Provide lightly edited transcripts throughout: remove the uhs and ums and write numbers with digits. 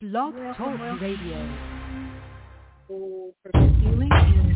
Blog Talk Radio. Perfect healing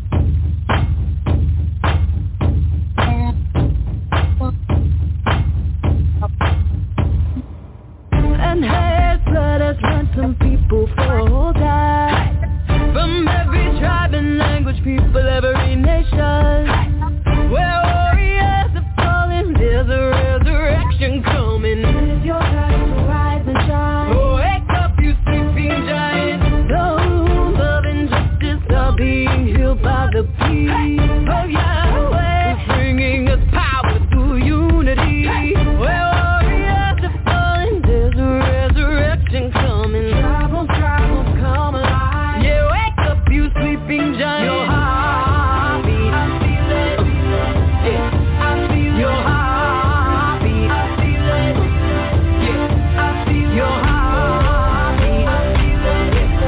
and has blood has run some people for die. From every tribe and language, people, every nation. Where warriors are falling, there's a resurrection coming. It's your time to rise and shine. Wake up, you sleeping giant. Those of injustice are being healed by the peace of Yahweh, who's bringing us power through unity. Where warriors are falling, there's a resurrection coming. Tribals come alive. Yeah, wake up, you sleeping giant. Your heartbeat, I feel it. Yeah, I feel your heartbeat. I feel it. Yeah, I feel your heartbeat. I feel it.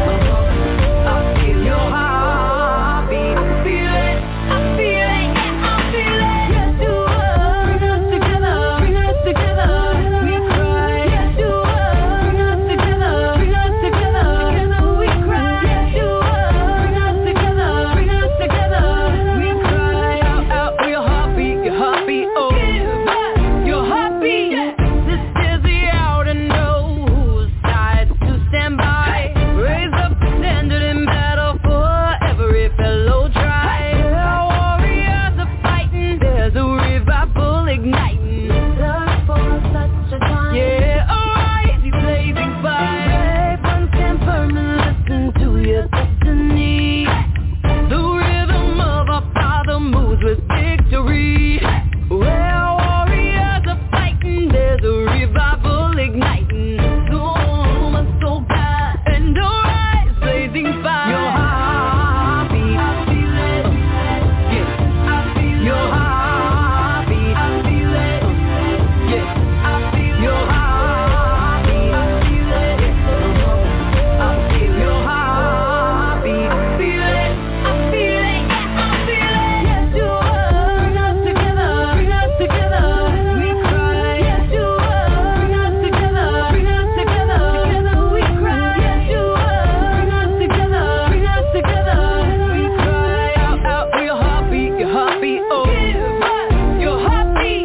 Yeah, I feel your heartbeat. I feel it. I feel it. Yeah, I feel it. Yes, you are. Bring us together. Bring us together. We cry. Yes, you are. Bring us together. Bring us together. Together we cry. Yes, you are. Bring us together. Bring us together. We cry. Out for your heartbeat. Your heartbeat. Oh, your heartbeat. This is the hour to know whose side to stand by. Raise up the standard in battle for every fellow tribe. Warriors are fighting. There's a revival igniting. Search for such a time. Yeah, arise, you blazing fire. Brave ones stand firm and listen to your destiny. The rhythm of our Father moves with victory. Where warriors are fighting, there's a revival igniting. Soul, my soul, God, and arise, blazing fire. Your heartbeat, I feel it. Yeah, I feel your heartbeat. I feel it. Yeah, I feel your heartbeat. I feel it. Yeah, I feel your heartbeat. I feel it. I feel it. Yeah, I feel it. Yes, you are. Bring us together. Bring us together. We cry. Yes, you are. Bring us together. Bring us together. Together we cry. Yes, you are. Bring us together. Bring us together. We cry. Out for your heartbeat. Your heartbeat. Oh, your heartbeat.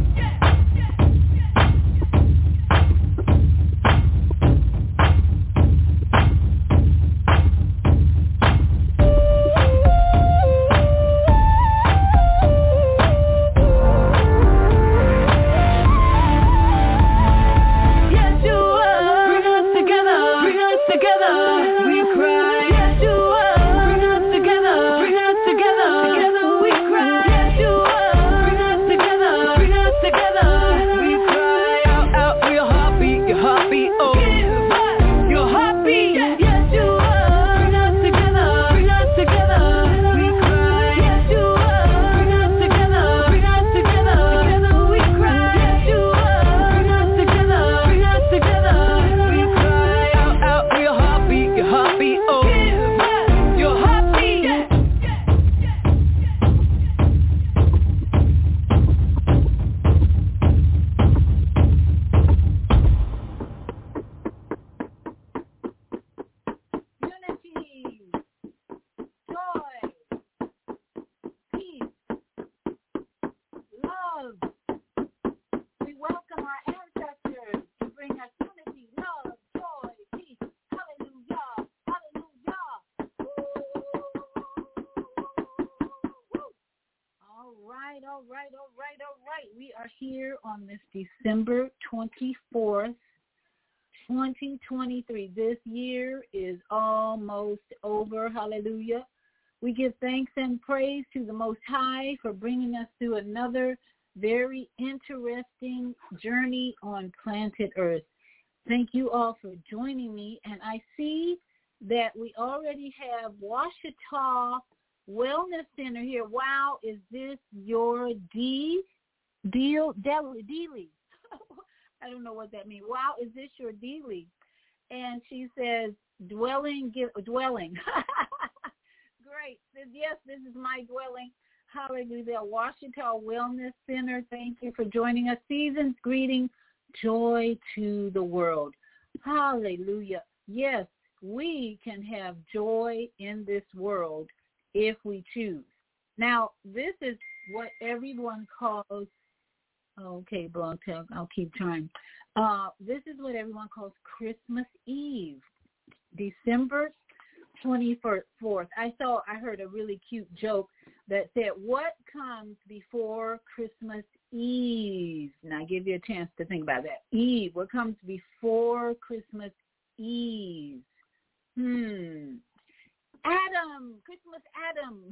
Yes, you are. Bring us together. Bring us together. We cry. Yes, you are. Bring us together. Bring us together. Together we cry. Yes, you are. Bring us together. Bring us together. We cry. Out for your heartbeat. Your heartbeat. Oh, your heartbeat. Yes, you are. Bring us together. Bring us together. We cry. Yes, you are. Bring us together. Bring us together. Together we cry. Yes, you are. Bring us together. Bring us together. We cry. Out for your heartbeat. Your heartbeat. Oh, your heartbeat. Unity, joy, peace, love. We welcome our ancestors to bring us unity, love, joy, peace. Hallelujah, hallelujah. Woo. All right, all right, all right, all right. We are here on this December 24th, 2023. This year is almost over. Hallelujah. We give thanks and praise to the Most High for bringing us through another very interesting journey on planet Earth. Thank you all for joining me. And I see that we already have Ouachita Wellness Center here. Wow, is this your dealie? I don't know what that means. Wow, is this your dealie? And she says, dwelling. Great. Says, yes, this is my dwelling. Hallelujah. Ouachita Wellness Center, thank you for joining us. Season's greeting, joy to the world. Hallelujah. Yes, we can have joy in this world if we choose. Now, this is what everyone calls, okay, Blog Talk, I'll keep trying. This is what everyone calls Christmas Eve, December 24th. I heard a really cute joke that said, what comes before Christmas Eve? Now, I give you a chance to think about that. Eve, what comes before Christmas Eve? Adam, Christmas Adam.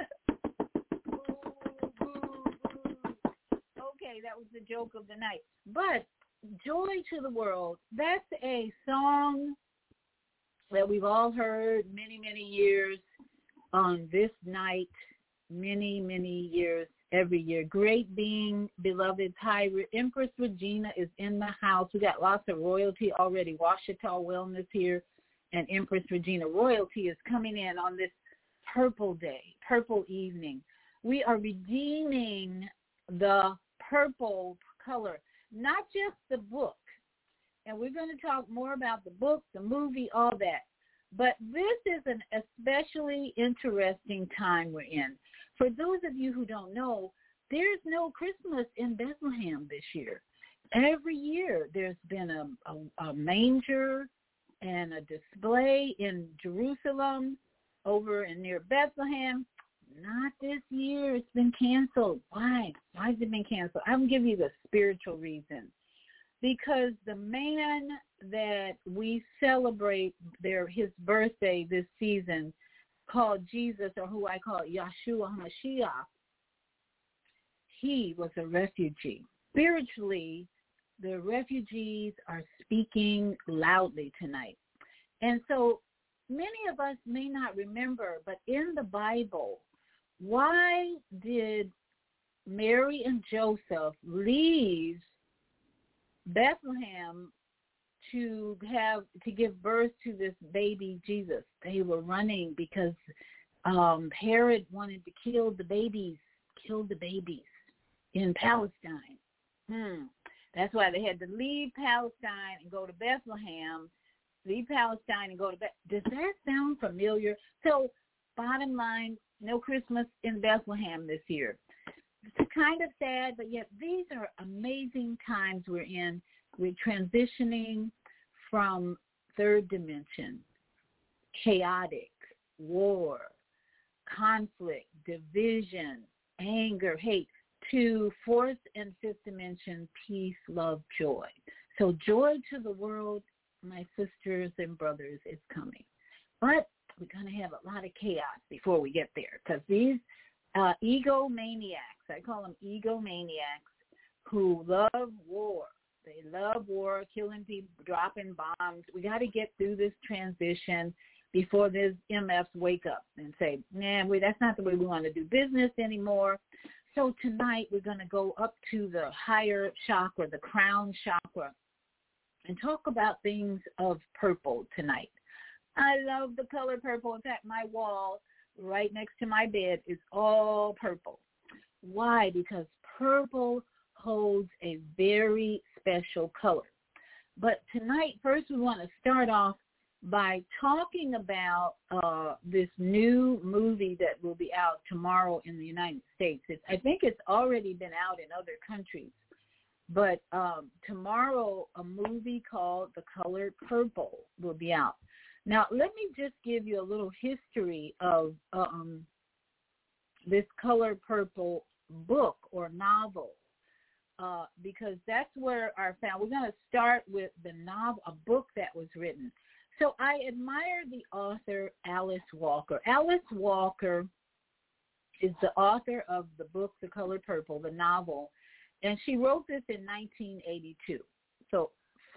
Boo, boo, boo. Okay, that was the joke of the night. But Joy to the World, that's a song that we've all heard many, many years on this night, many, many years, every year. Great being, beloved, hi, Empress Regina is in the house. We got lots of royalty already. Washita Wellness here, and Empress Regina royalty is coming in on this purple day, purple evening. We are redeeming the purple color, not just the book. And we're going to talk more about the book, the movie, all that. But this is an especially interesting time we're in. For those of you who don't know, there's no Christmas in Bethlehem this year. Every year there's been a manger and a display in Jerusalem over and near Bethlehem. Not this year. It's been canceled. Why? Why has it been canceled? I'm going to give you the spiritual reason. Because the man that we celebrate his birthday this season, called Jesus, or who I call Yahshua HaMashiach, he was a refugee. Spiritually, the refugees are speaking loudly tonight. And so many of us may not remember, but in the Bible, why did Mary and Joseph leave Bethlehem to give birth to this baby Jesus? They were running because Herod wanted to kill the babies in Palestine. That's why they had to leave Palestine and go to Bethlehem. Leave Palestine and go to Bethlehem. Does that sound familiar? So, bottom line, no Christmas in Bethlehem this year. It's kind of sad, but yet these are amazing times we're in. We're transitioning from third dimension, chaotic, war, conflict, division, anger, hate, to fourth and fifth dimension, peace, love, joy. So joy to the world, my sisters and brothers, is coming. But we're going to have a lot of chaos before we get there, because these egomaniacs, I call them egomaniacs, who love war. They love war, killing people, dropping bombs. We got to get through this transition before these MFs wake up and say, nah, that's not the way we want to do business anymore. So tonight we're going to go up to the higher chakra, the crown chakra, and talk about things of purple tonight. I love the color purple. In fact, my wall right next to my bed is all purple. Why? Because purple holds a very special color. But tonight, first we want to start off by talking about this new movie that will be out tomorrow in the United States. I think it's already been out in other countries. But tomorrow, a movie called The Color Purple will be out. Now, let me just give you a little history of this Color Purple book or novel, because that's where we're going to start with the novel, a book that was written. So I admire the author Alice Walker. Alice Walker is the author of the book The Color Purple, the novel, and she wrote this in 1982. So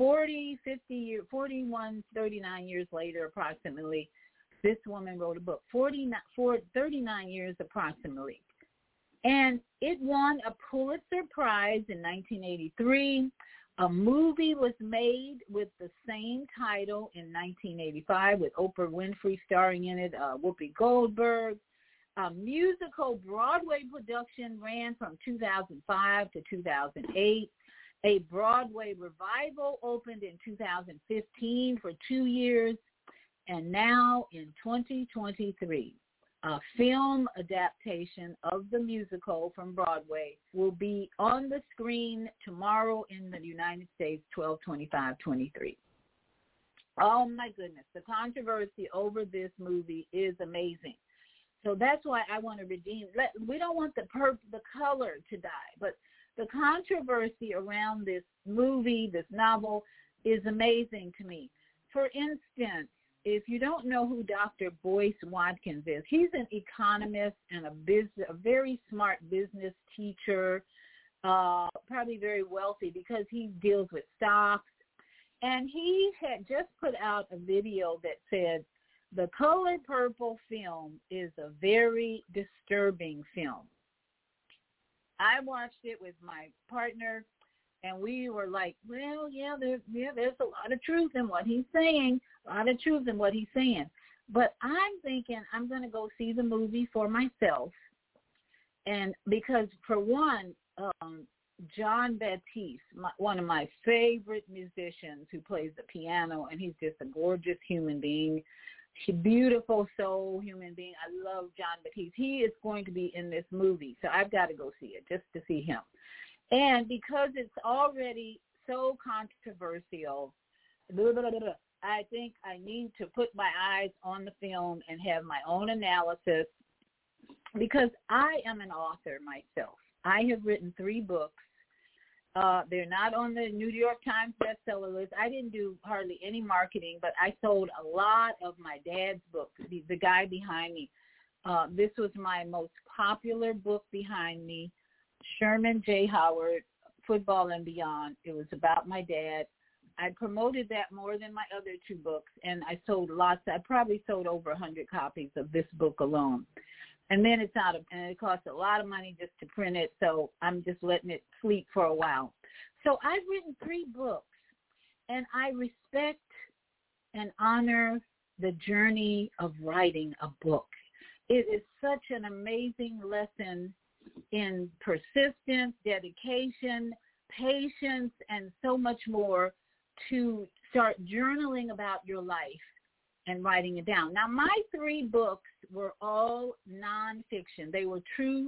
39 years later approximately, this woman wrote a book, 39 years approximately. And it won a Pulitzer Prize in 1983. A movie was made with the same title in 1985 with Oprah Winfrey starring in it, Whoopi Goldberg. A musical Broadway production ran from 2005 to 2008. A Broadway revival opened in 2015 for 2 years, and now in 2023, a film adaptation of the musical from Broadway will be on the screen tomorrow in the United States, 12/25/23. Oh, my goodness. The controversy over this movie is amazing. So that's why I want to redeem. We don't want the color to die, but the controversy around this movie, this novel, is amazing to me. For instance, if you don't know who Dr. Boyce Watkins is, he's an economist and a very smart business teacher, probably very wealthy because he deals with stocks. And he had just put out a video that said, The Color Purple film is a very disturbing film. I watched it with my partner, and we were like, well, there's a lot of truth in what he's saying, But I'm thinking I'm going to go see the movie for myself. And because, for one, John Batiste, one of my favorite musicians who plays the piano, and he's just a gorgeous human being. She's a beautiful soul human being. I love John Batiste. He is going to be in this movie, so I've got to go see it just to see him. And because it's already so controversial, I think I need to put my eyes on the film and have my own analysis, because I am an author myself. I have written 3 books. They're not on the New York Times bestseller list. I didn't do hardly any marketing, but I sold a lot of my dad's books, the guy behind me. This was my most popular book behind me, Sherman J. Howard, Football and Beyond. It was about my dad. I promoted that more than my other 2 books, and I sold lots. I probably sold over 100 copies of this book alone. And then and it costs a lot of money just to print it, so I'm just letting it sleep for a while. So I've written 3 books, and I respect and honor the journey of writing a book. It is such an amazing lesson in persistence, dedication, patience, and so much more to start journaling about your life and writing it down. Now, my 3 books were all nonfiction. They were true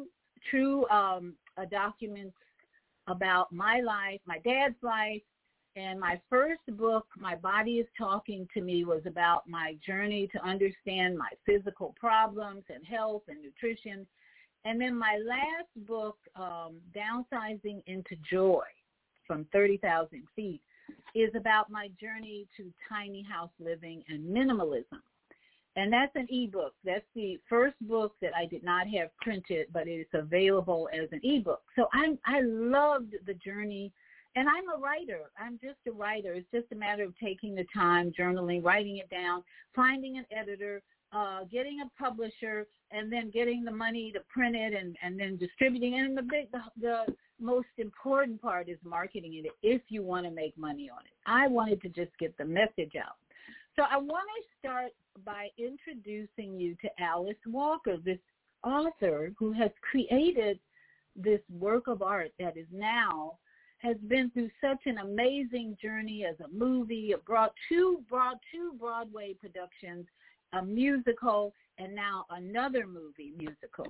documents about my life, my dad's life. And my first book, My Body is Talking to Me, was about my journey to understand my physical problems and health and nutrition. And then my last book, Downsizing into Joy, from 30,000 Feet, is about my journey to tiny house living and minimalism. And that's an ebook. That's the first book that I did not have printed, but it's available as an ebook. So I loved the journey, and I'm a writer. I'm just a writer. It's just a matter of taking the time, journaling, writing it down, finding an editor, getting a publisher, and then getting the money to print it and then distributing it. And the most important part is marketing it if you want to make money on it. I wanted to just get the message out. So I want to start by introducing you to Alice Walker, this author who has created this work of art that has been through such an amazing journey as a movie, brought two Broadway productions, a musical, and now another movie musical.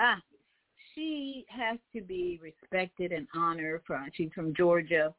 She has to be respected and honored. She's from Georgia.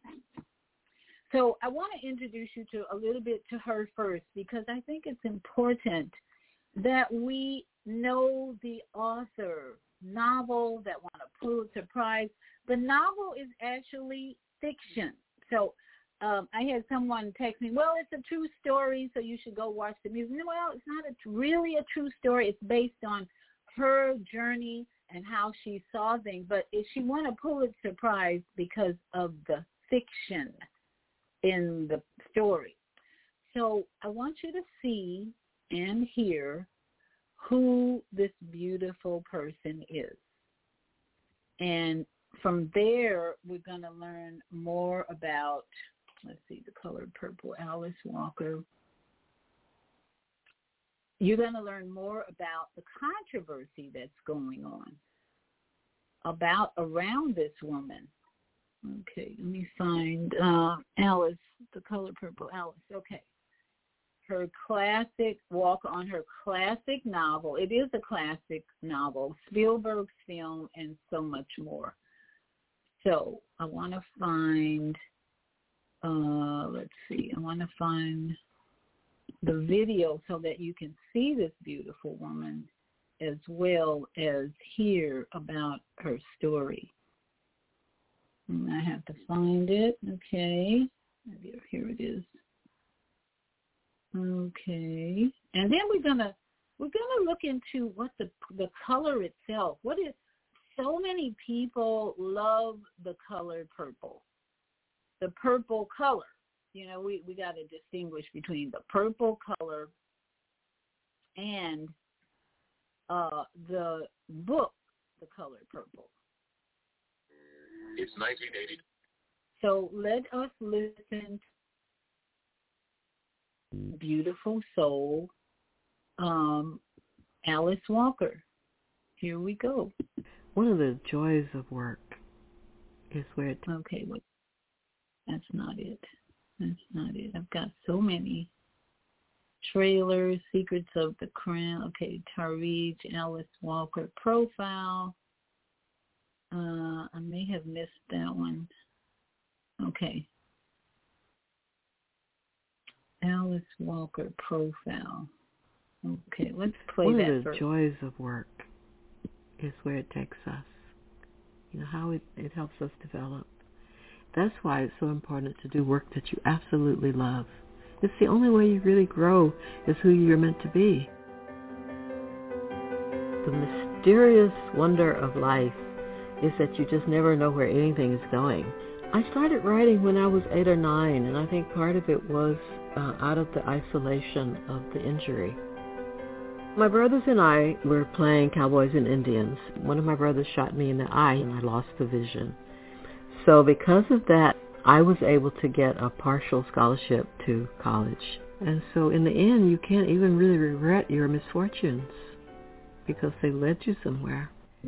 So I want to introduce you to a little bit to her first, because I think it's important that we know the author. Novel that won a Pulitzer Prize. The novel is actually fiction. So I had someone text me, well, it's a true story, so you should go watch the music. Well, it's not really a true story. It's based on her journey and how she saw things. But she won a Pulitzer Prize because of the fiction in the story. So I want you to see and hear who this beautiful person is. And from there, we're going to learn more about, let's see, The Color Purple, Alice Walker. You're going to learn more about the controversy that's going on around this woman Okay, let me find Alice, The Color Purple. Alice, okay. Her classic, Walker, on her classic novel. It is a classic novel, Spielberg's film, and so much more. So I want to find, let's see, I want to find the video so that you can see this beautiful woman as well as hear about her story. And I have to find it. Okay. Here it is. Okay. And then we're gonna look into what the color itself. What is, so many people love the color purple. The purple color. You know, we got to distinguish between the purple color and the book, The Color Purple. It's 1980. So let us listen to Beautiful Soul, Alice Walker. Here we go. One of the joys of work is where it... Okay, wait. That's not it. That's not it. I've got so many trailers, Secrets of the Crown. Okay, Tarij, Alice Walker profile. I may have missed that one. Okay. Alice Walker profile. Okay, let's play that first. One of the joys of work is where it takes us. You know, how it helps us develop. That's why it's so important to do work that you absolutely love. It's the only way you really grow is who you're meant to be. The mysterious wonder of life is that you just never know where anything is going. I started writing when I was 8 or 9, and I think part of it was out of the isolation of the injury. My brothers and I were playing Cowboys and Indians. One of my brothers shot me in the eye, and I lost the vision. So because of that, I was able to get a partial scholarship to college. And so in the end, you can't even really regret your misfortunes because they led you somewhere.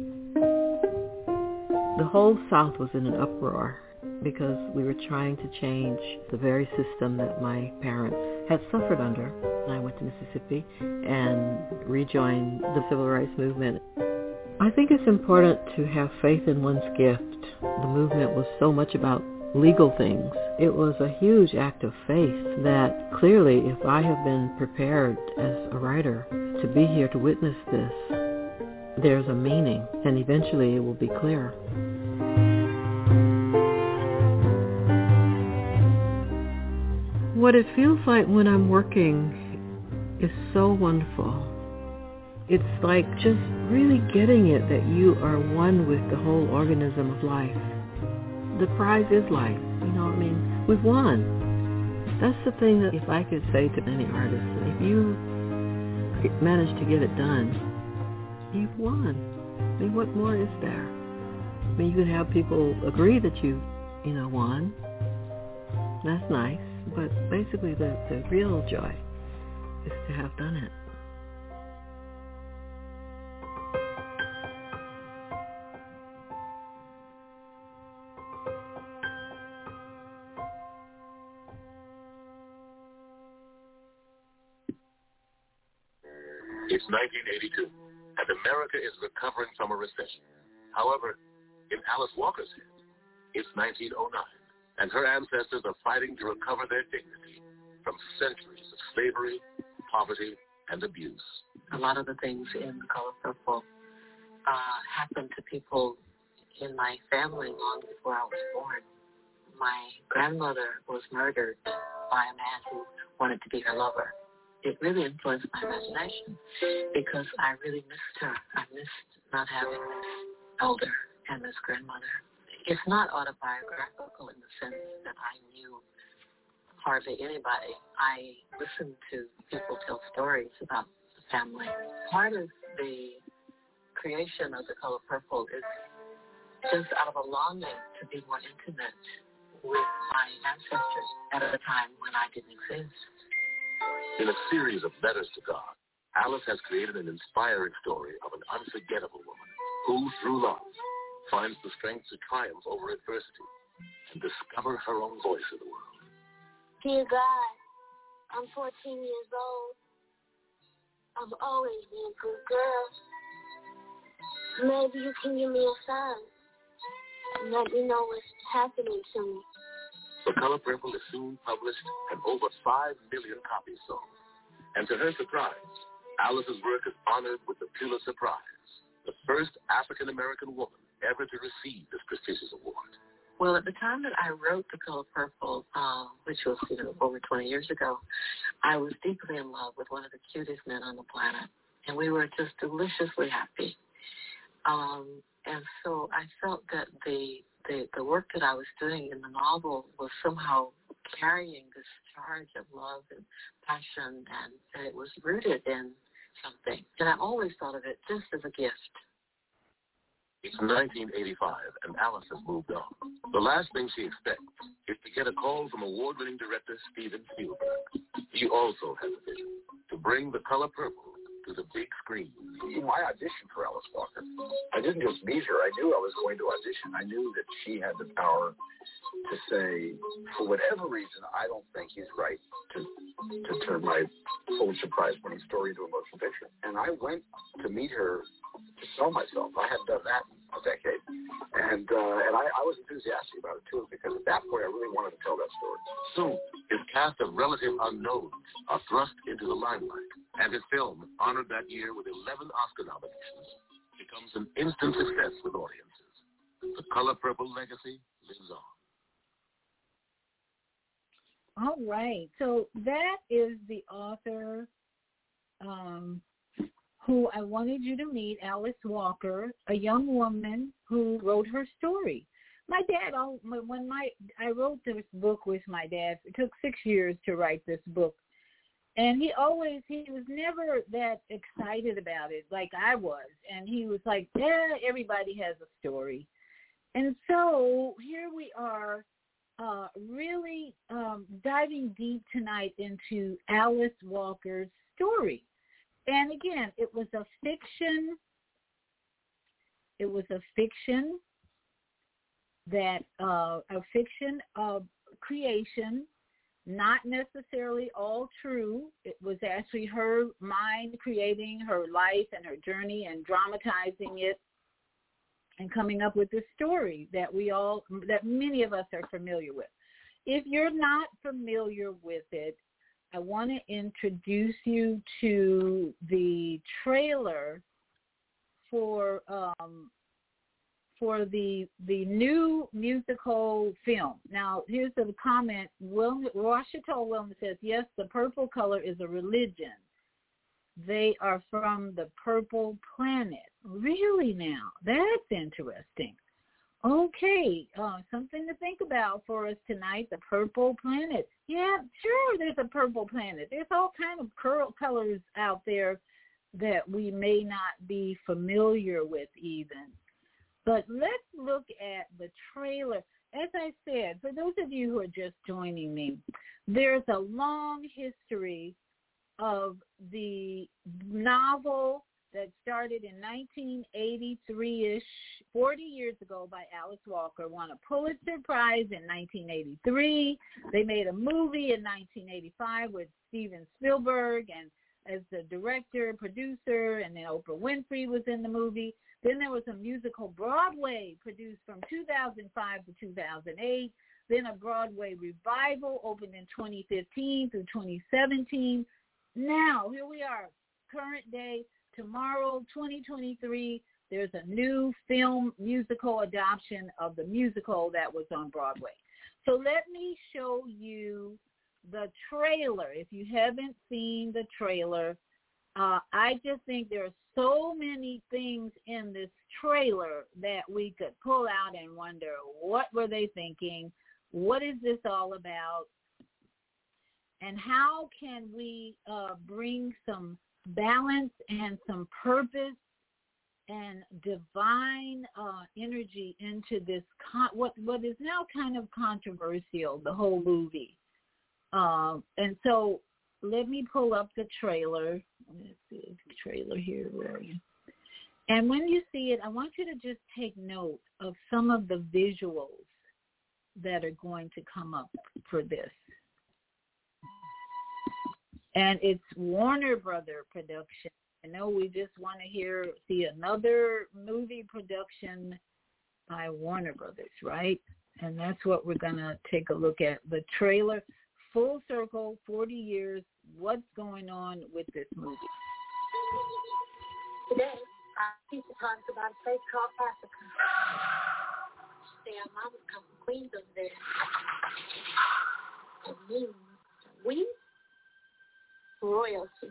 The whole South was in an uproar because we were trying to change the very system that my parents had suffered under. And I went to Mississippi and rejoined the civil rights movement. I think it's important to have faith in one's gift. The movement was so much about legal things. It was a huge act of faith that clearly if I have been prepared as a writer to be here to witness this, there's a meaning, and eventually it will be clear. What it feels like when I'm working is so wonderful. It's like just really getting it that you are one with the whole organism of life. The prize is life. You know, I mean, we've won. That's the thing that if I could say to any artist, if you manage to get it done, you've won. I mean, what more is there? I mean, you could have people agree that you won. That's nice. But basically the real joy is to have done it. It's 1982, and America is recovering from a recession. However, in Alice Walker's head, it's 1909, and her ancestors are fighting to recover their dignity from centuries of slavery, poverty, and abuse. A lot of the things in The Color Purple happened to people in my family long before I was born. My grandmother was murdered by a man who wanted to be her lover. It really influenced my imagination because I really missed her. I missed not having this elder and this grandmother. It's not autobiographical in the sense that I knew hardly anybody. I listened to people tell stories about the family. Part of the creation of The Color Purple is just out of a longing to be more intimate with my ancestors at a time when I didn't exist. In a series of letters to God, Alice has created an inspiring story of an unforgettable woman who, through love, finds the strength to triumph over adversity and discover her own voice in the world. Dear God, I'm 14 years old. I've always been a good girl. Maybe you can give me a sign and let me know what's happening to me. The Color Purple is soon published and over 5 million copies sold. And to her surprise, Alice's work is honored with the Pulitzer Prize, the first African-American woman ever to receive this prestigious award. Well, at the time that I wrote The Color Purple, which was over 20 years ago, I was deeply in love with one of the cutest men on the planet, and we were just deliciously happy. And so I felt that the work that I was doing in the novel was somehow carrying this charge of love and passion, and that it was rooted in something. And I always thought of it just as a gift. It's 1985, and Alice has moved on. The last thing she expects is to get a call from award-winning director Steven Spielberg. He also has a vision to bring The Color Purple to the big screen. I auditioned for Alice Walker. I didn't just meet her. I knew I was going to audition. I knew that she had the power to say, for whatever reason, I don't think he's right to turn my Pulitzer Prize-winning story into a motion picture. And I went to meet her to sell myself. I hadn't done that in a decade. And I was enthusiastic about it, too, because at that point I really wanted to tell that story. Soon, his cast of relative unknowns are thrust into the limelight, and his film, honored that year with 11 Oscar nominations, becomes an instant success with audiences. The Color Purple legacy lives on. All right. So that is the author who I wanted you to meet, Alice Walker, a young woman who wrote her story. My dad, when I wrote this book with my dad, it took 6 years to write this book. And he was never that excited about it like I was. And he was like, everybody has a story. And so here we are really diving deep tonight into Alice Walker's story. And again, it was a fiction. It was a fiction of creation, not necessarily all true. It was actually her mind creating her life and her journey and dramatizing it and coming up with this story that many of us are familiar with. If you're not familiar with it, I want to introduce you to the trailer for the new musical film. Now, here's the comment. Washington Wellman says, yes, the purple color is a religion. They are from the purple planet. Really now? That's interesting. Okay, something to think about for us tonight, the purple planet. Yeah, sure, there's a purple planet. There's all kind of colors out there that we may not be familiar with even. But let's look at the trailer. As I said, for those of you who are just joining me, there's a long history of the novel that started in 1983-ish, 40 years ago, by Alice Walker, won a Pulitzer Prize in 1983. They made a movie in 1985 with Steven Spielberg and as the director, producer, and then Oprah Winfrey was in the movie. Then there was a musical Broadway produced from 2005 to 2008. Then a Broadway revival opened in 2015 through 2017. Now, here we are, current day, tomorrow, 2023, there's a new film musical adoption of the musical that was on Broadway. So let me show you the trailer. If you haven't seen the trailer, I just think there are so many things in this trailer that we could pull out and wonder, what were they thinking? What is this all about? And how can we bring some balance and some purpose and divine energy into this, what is now kind of controversial, the whole movie. And so let me pull up the trailer. Let's see the trailer here. Where are you? And when you see it, I want you to just take note of some of the visuals that are going to come up for this. And it's Warner Brother production. I know we just want to see another movie production by Warner Brothers, right? And that's what we're going to take a look at. The trailer, full circle, 40 years, what's going on with this movie. Today, our pizza talks about a place called Africa. Say our mamas come from Queens over there. And we royalty.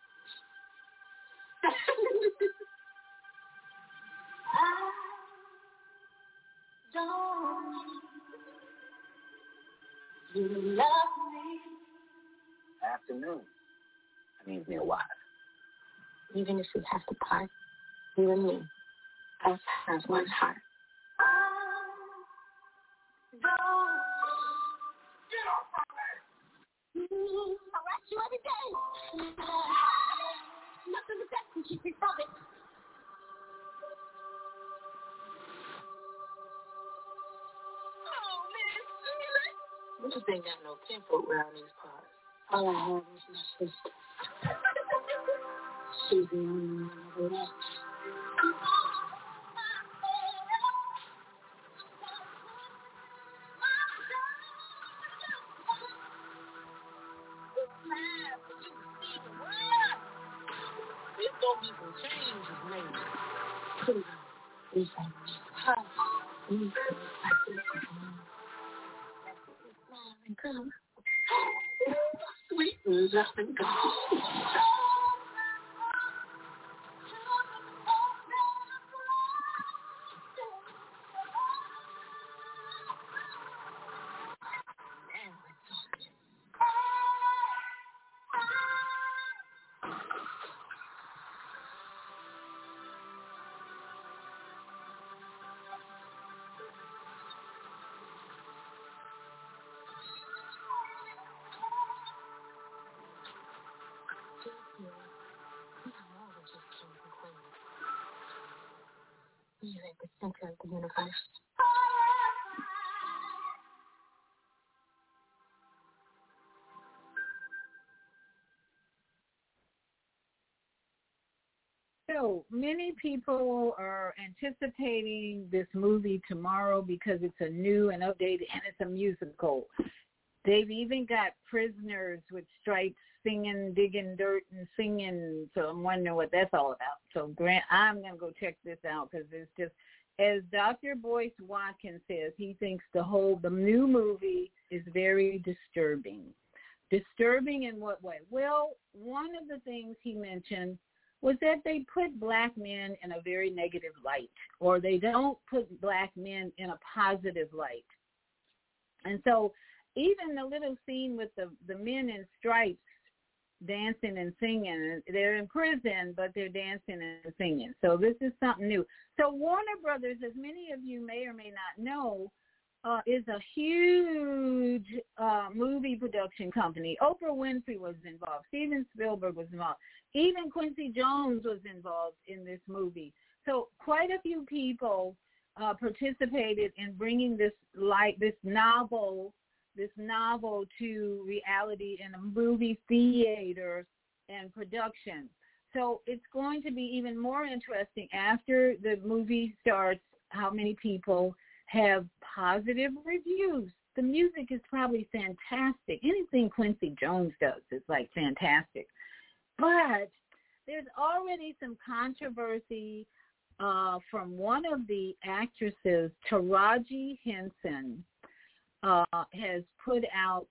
You love me. Afternoon. That means me alive. Even if we have to part, you and me, us has one heart. I watch you every day. Nothing is that can keep me from it. We just ain't got no kinfolk around these parts. All I have is my sister. She's the only one I love. It's gonna be some changes later. Please, come. Sweet nothing gone. You're at the center of the universe. So many people are anticipating this movie tomorrow because it's a new and updated, and it's a musical. They've even got Prisoners with Stripes singing, digging dirt and singing. So I'm wondering what that's all about. So Grant, I'm going to go check this out because it's just, as Dr. Boyce Watkins says, he thinks the new movie is very disturbing. Disturbing in what way? Well, one of the things he mentioned was that they put black men in a very negative light, or they don't put black men in a positive light. And so even the little scene with the men in stripes dancing and singing, they're in prison, but they're dancing and singing. So this is something new. So Warner Brothers, as many of you may or may not know, is a huge movie production company. Oprah Winfrey was involved. Steven Spielberg was involved. Even Quincy Jones was involved in this movie. So quite a few people participated in bringing this novel to reality in a movie theater and production. So it's going to be even more interesting after the movie starts, how many people have positive reviews. The music is probably fantastic. Anything Quincy Jones does is like fantastic. But there's already some controversy from one of the actresses, Taraji Henson, has put out,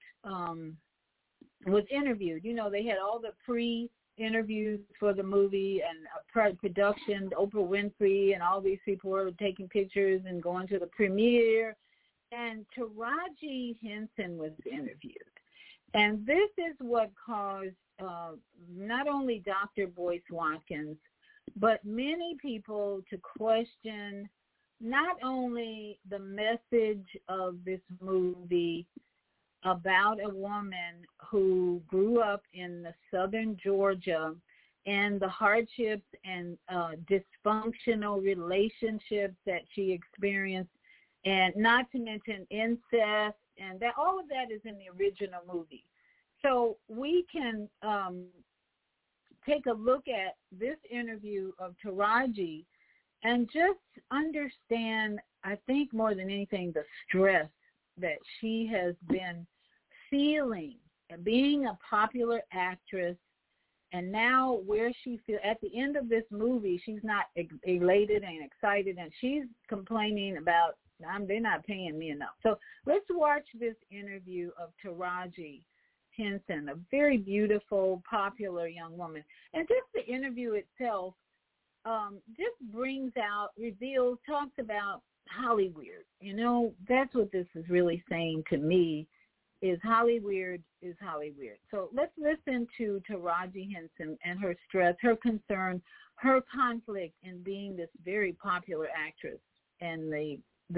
was interviewed. You know, they had all the pre-interviews for the movie and production. Oprah Winfrey and all these people were taking pictures and going to the premiere. And Taraji Henson was interviewed. And this is what caused not only Dr. Boyce Watkins, but many people to question not only the message of this movie about a woman who grew up in the southern Georgia and the hardships and dysfunctional relationships that she experienced and not to mention incest, and that all of that is in the original movie. So we can take a look at this interview of Taraji and just understand, I think more than anything, the stress that she has been feeling, being a popular actress, and now where she feels at the end of this movie, she's not elated and excited, and she's complaining about, they're not paying me enough. So let's watch this interview of Taraji Henson, a very beautiful, popular young woman. And just the interview itself just brings out, reveals, talks about Hollyweird. You know, that's what this is really saying to me, is Hollyweird is Hollyweird. So let's listen to Taraji Henson and her stress, her concern, her conflict in being this very popular actress and the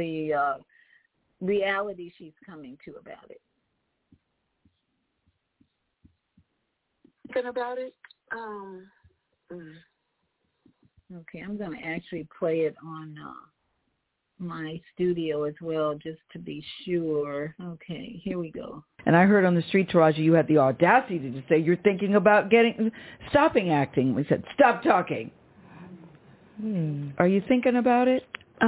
reality she's coming to about it. About it? Okay, I'm going to actually play it on my studio as well, just to be sure. Okay, here we go. And I heard on the street, Taraji, you had the audacity to say you're thinking about stopping acting. We said, stop talking. Are you thinking about it?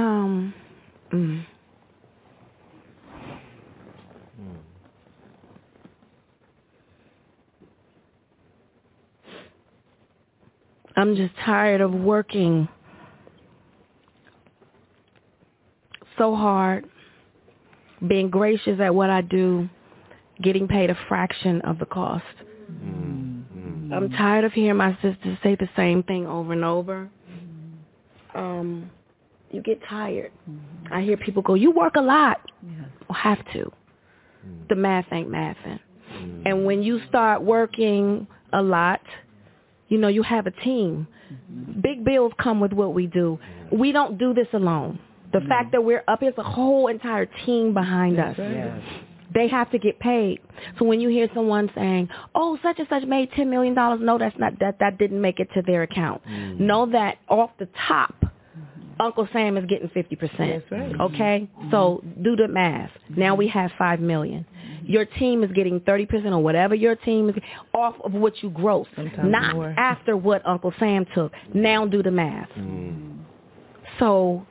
I'm just tired of working so hard, being gracious at what I do, getting paid a fraction of the cost. I'm tired of hearing my sisters say the same thing over and over. You get tired. I hear people go, you work a lot. Well, have to. The math ain't mathing. And when you start working a lot, you know, you have a team. Big bills come with what we do. We don't do this alone. The fact that we're up, there's a whole entire team behind us. Yes. They have to get paid. So when you hear someone saying, oh, such and such made $10 million, no, that's not, that didn't make it to their account. Know that off the top, Uncle Sam is getting 50%. That's right. Okay? So do the math. Now we have $5 million. Your team is getting 30% or whatever your team is off of what you gross, not more. After what Uncle Sam took. Now do the math. So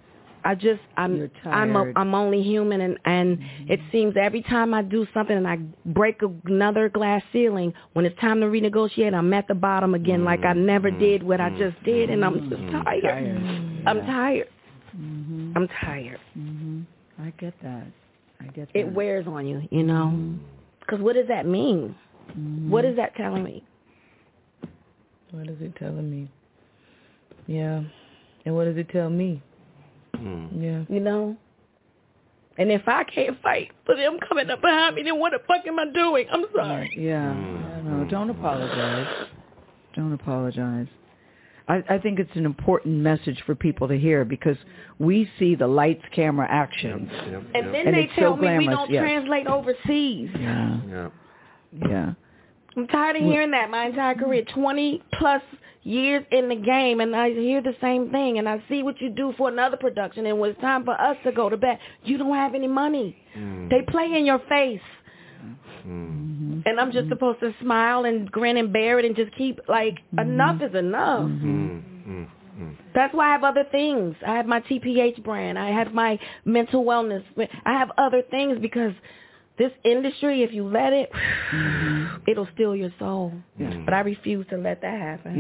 I'm only human, and it seems every time I do something and I break another glass ceiling, when it's time to renegotiate, I'm at the bottom again, like I never did what I just did, and I'm just tired. I'm tired. I'm tired. I get that. It wears on you, you know, because what does that mean? What is that telling me? What is it telling me? Yeah. And what does it tell me? Yeah. You know? And if I can't fight for them coming up behind me, then what the fuck am I doing? I'm sorry. Yeah. No, don't apologize. Don't apologize. I think it's an important message for people to hear, because we see the lights, camera, action. And then they tell me we don't translate overseas. Yeah. I'm tired of hearing that my entire career, 20 plus years in the game, and I hear the same thing, and I see what you do for another production, and when it's time for us to go to bed, you don't have any money. They play in your face. And I'm just supposed to smile and grin and bear it and just keep, like, enough is enough. That's why I have other things. I have my TPH brand. I have my mental wellness. I have other things, because this industry, if you let it, it'll steal your soul. But I refuse to let that happen.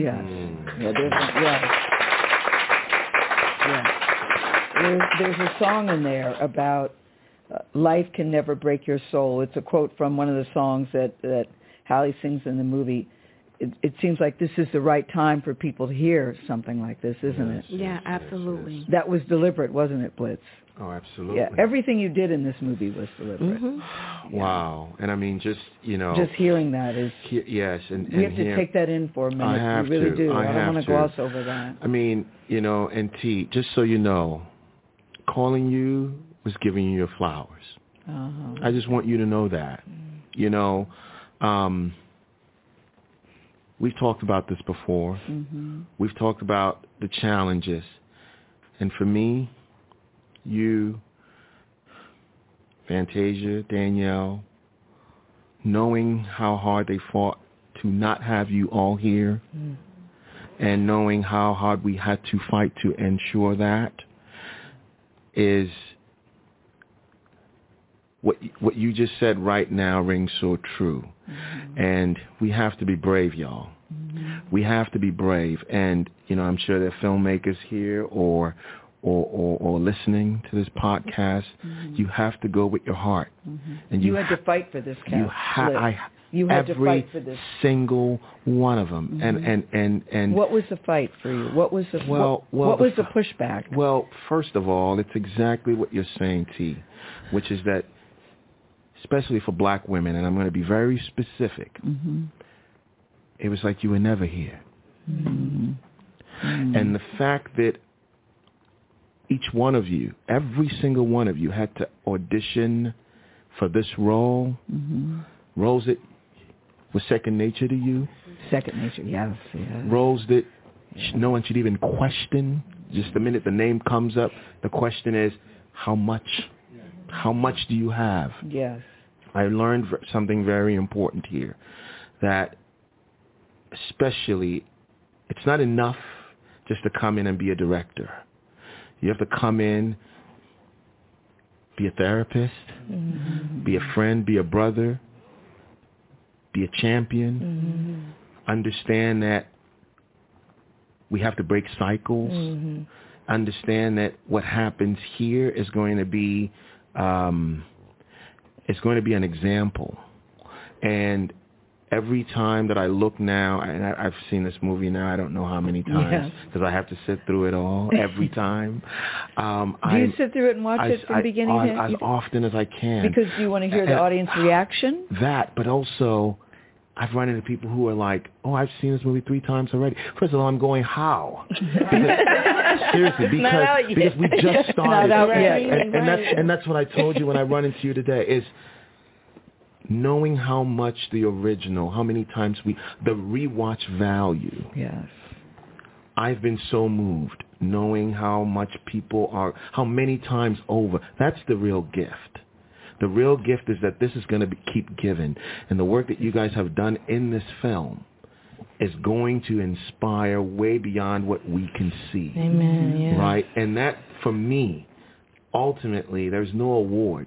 There's a song in there about life can never break your soul. It's a quote from one of the songs that Halle sings in the movie. It seems like this is the right time for people to hear something like this, isn't it? Yeah, absolutely. That was deliberate, wasn't it, Blitz? Oh, absolutely. Yeah, everything you did in this movie was deliberate. Wow. And I mean, just hearing that is... yes. And we have to take that in for a minute. I have we really to. do. I don't want to gloss to. over that. I mean, and T, just so you know, calling you was giving you your flowers. I just want you to know that. We've talked about this before. We've talked about the challenges. And for me, you Fantasia, Danielle, knowing how hard they fought to not have you all here, and knowing how hard we had to fight to ensure that, is what you just said right now rings so true. And we have to be brave, y'all. We have to be brave. And, I'm sure there are filmmakers here or listening to this podcast. You have to go with your heart. And you had to fight for this, Kat. You had to fight for this. Single one of them. And what was the fight for you? What was the what was the pushback? Well, first of all, it's exactly what you're saying, T, which is that, especially for black women, and I'm going to be very specific, it was like you were never here. And the fact that each one of you, every single one of you, had to audition for this role, roles that were second nature to you. Second nature, yes. Roles that no one should even question. Just the minute the name comes up, the question is, how much do you have? Yes. I learned something very important here, that especially, it's not enough just to come in and be a director. You have to come in, be a therapist, be a friend, be a brother, be a champion, understand that we have to break cycles, understand that what happens here is going to be it's going to be an example. And every time that I look now, and I've seen this movie now, I don't know how many times, because I have to sit through it all every time. Do you sit through it and watch it from beginning to end? As often as I can. Because you want to hear the audience reaction? That, but also, I've run into people who are like, oh, I've seen this movie 3 times already. First of all, I'm going, how? Seriously, because we just started. And that's what I told you when I run into you today, is knowing how much the original, how many times the rewatch value. Yes. I've been so moved knowing how much people are, how many times over. That's the real gift. The real gift is that this is going to keep giving. And the work that you guys have done in this film is going to inspire way beyond what we can see. Amen. Yeah. Right? And that, for me, ultimately, there's no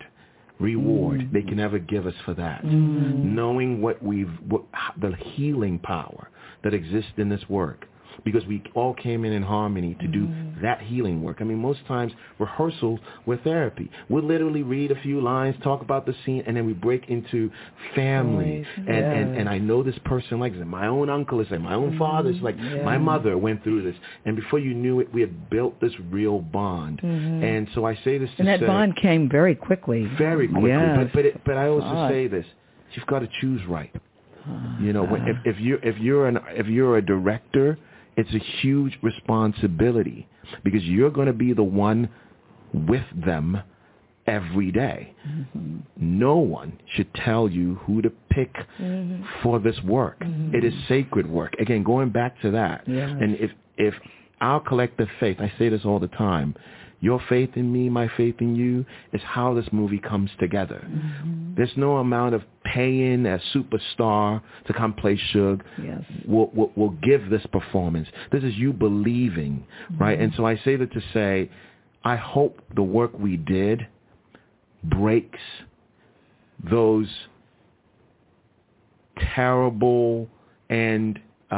reward they can ever give us for that. Knowing what the healing power that exists in this work. Because we all came in harmony to do that healing work. I mean, most times, rehearsals were therapy. We'll literally read a few lines, talk about the scene, and then we break into family. And I know this person likes it. My own uncle is like, my own father is like, my mother went through this. And before you knew it, we had built this real bond. And so I say this to say... And that bond came very quickly. Very quickly. Yes. But I also say this. You've got to choose right. You know, if you're a director... It's a huge responsibility because you're going to be the one with them every day. No one should tell you who to pick for this work. It is sacred work. Again, going back to that. And if our collective faith, I say this all the time, your faith in me, my faith in you, is how this movie comes together. There's no amount of paying a superstar to come play Suge will give this performance. This is you believing, right? And so I say that to say, I hope the work we did breaks those terrible and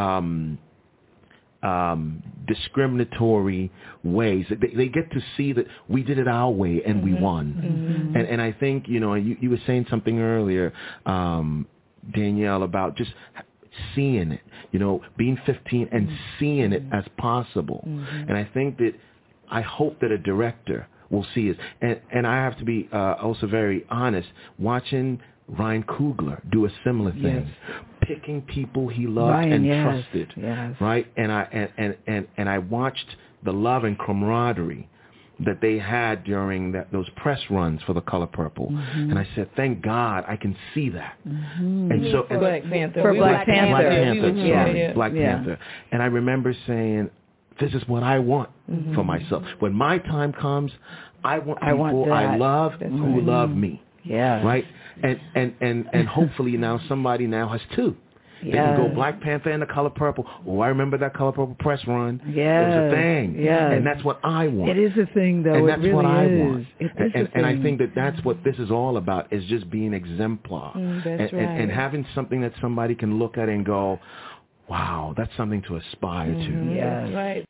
discriminatory ways. They get to see that we did it our way and we won. And I think, you know, you were saying something earlier, Danielle, about just seeing it, you know, being 15 and seeing it as possible. And I think that, I hope that a director will see it. And I have to be also very honest, watching Ryan Coogler do a similar thing, picking people he loved and trusted, right? And I watched the love and camaraderie that they had during those press runs for The Color Purple, and I said, thank God I can see that. And so Black Panther, Black Panther. And I remember saying, this is what I want for myself. When my time comes, I want people I love who love me. Yeah. Right? And hopefully now somebody now has two. They can go Black Panther and The Color Purple. Oh, I remember that Color Purple press run. Yeah. It was a thing. Yeah. And that's what I want. It is a thing, though. And that's really what I is. want. It is a thing. And I think that that's what this is all about, is just being exemplar. That's right. And having something that somebody can look at and go, wow, that's something to aspire to. Yeah. Right.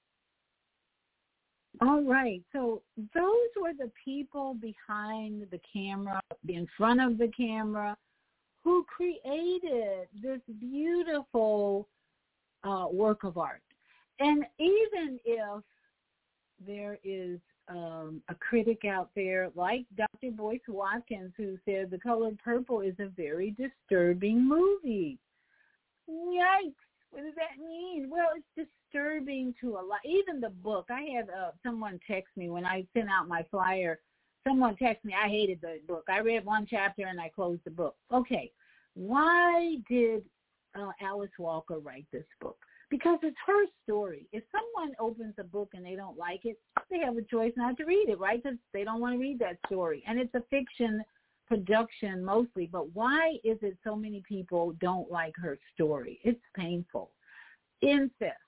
All right. So those were the people behind the camera, in front of the camera, who created this beautiful work of art. And even if there is a critic out there like Dr. Boyce Watkins, who said The Color Purple is a very disturbing movie. Yikes. What does that mean? Well, it's disturbing to a lot. Even the book. I had someone text me when I sent out my flyer. Someone texted me, I hated the book. I read one chapter and I closed the book. Okay, why did Alice Walker write this book? Because it's her story. If someone opens a book and they don't like it, they have a choice not to read it, right? Because they don't want to read that story. And it's a fiction production mostly. But why is it so many people don't like her story? It's painful. Incest,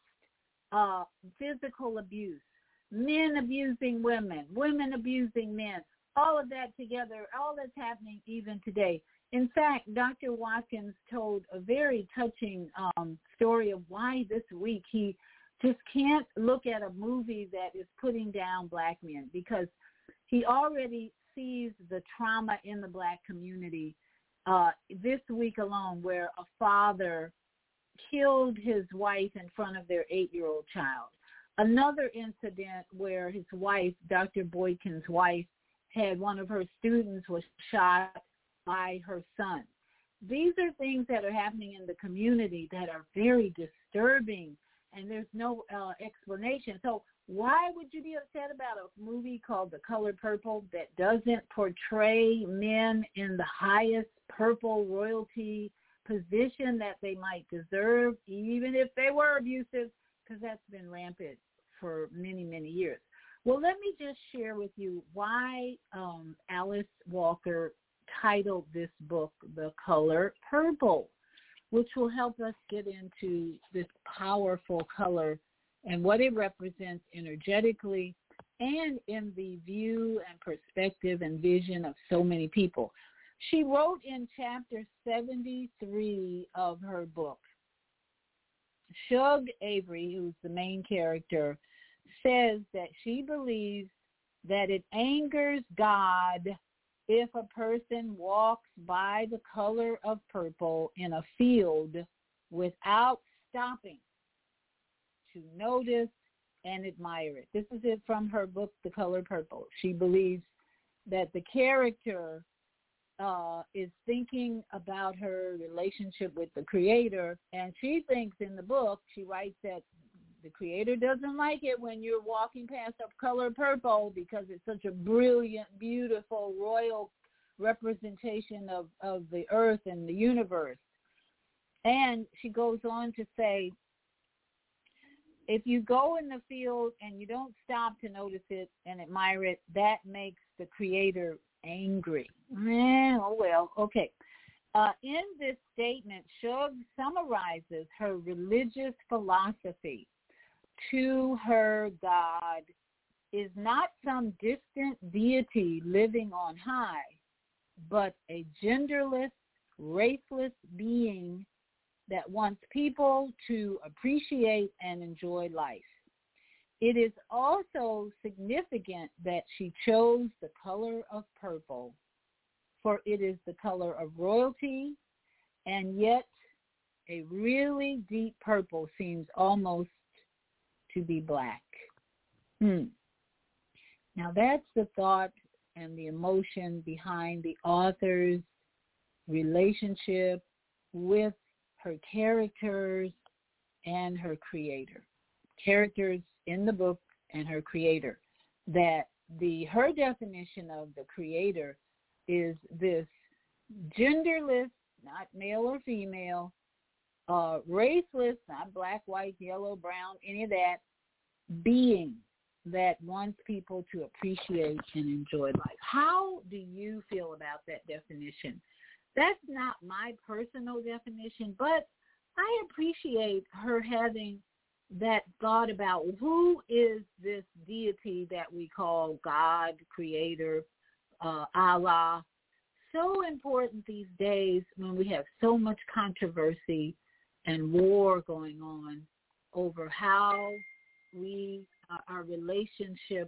physical abuse, men abusing women, women abusing men, all of that together, all that's happening even today. In fact, Dr. Watkins told a very touching story of why this week he just can't look at a movie that is putting down black men, because he already sees the trauma in the black community this week alone, where a father killed his wife in front of their 8-year-old child. Another incident where his wife, Dr. Boykin's wife, had one of her students was shot by her son. These are things that are happening in the community that are very disturbing, and there's no explanation. So why would you be upset about a movie called The Color Purple that doesn't portray men in the highest purple royalty position that they might deserve, even if they were abusive? Because that's been rampant for many, many years. Well, let me just share with you why Alice Walker titled this book The Color Purple, which will help us get into this powerful color and what it represents energetically and in the view and perspective and vision of so many people. She wrote in chapter 73 of her book, Shug Avery, who's the main character, says that she believes that it angers God if a person walks by the color of purple in a field without stopping to notice and admire it. This is it from her book, The Color Purple. She believes that the character is thinking about her relationship with the Creator, and she thinks in the book, she writes that the Creator doesn't like it when you're walking past a color purple because it's such a brilliant, beautiful, royal representation of the earth and the universe. And she goes on to say, if you go in the field and you don't stop to notice it and admire it, that makes the Creator angry. Oh, well, okay. In this statement, Shug summarizes her religious philosophy. To her, God is not some distant deity living on high, but a genderless, raceless being that wants people to appreciate and enjoy life. It is also significant that she chose the color of purple, for it is the color of royalty, and yet a really deep purple seems almost to be black. Now that's the thought and the emotion behind the author's relationship with her characters and her Creator. Characters in the book and her Creator. That her definition of the Creator is this genderless, not male or female, raceless, not black, white, yellow, brown, any of that, being that wants people to appreciate and enjoy life. How do you feel about that definition? That's not my personal definition, but I appreciate her having that thought about who is this deity that we call God, Creator, Allah. So important these days when we have so much controversy and war going on over how our relationship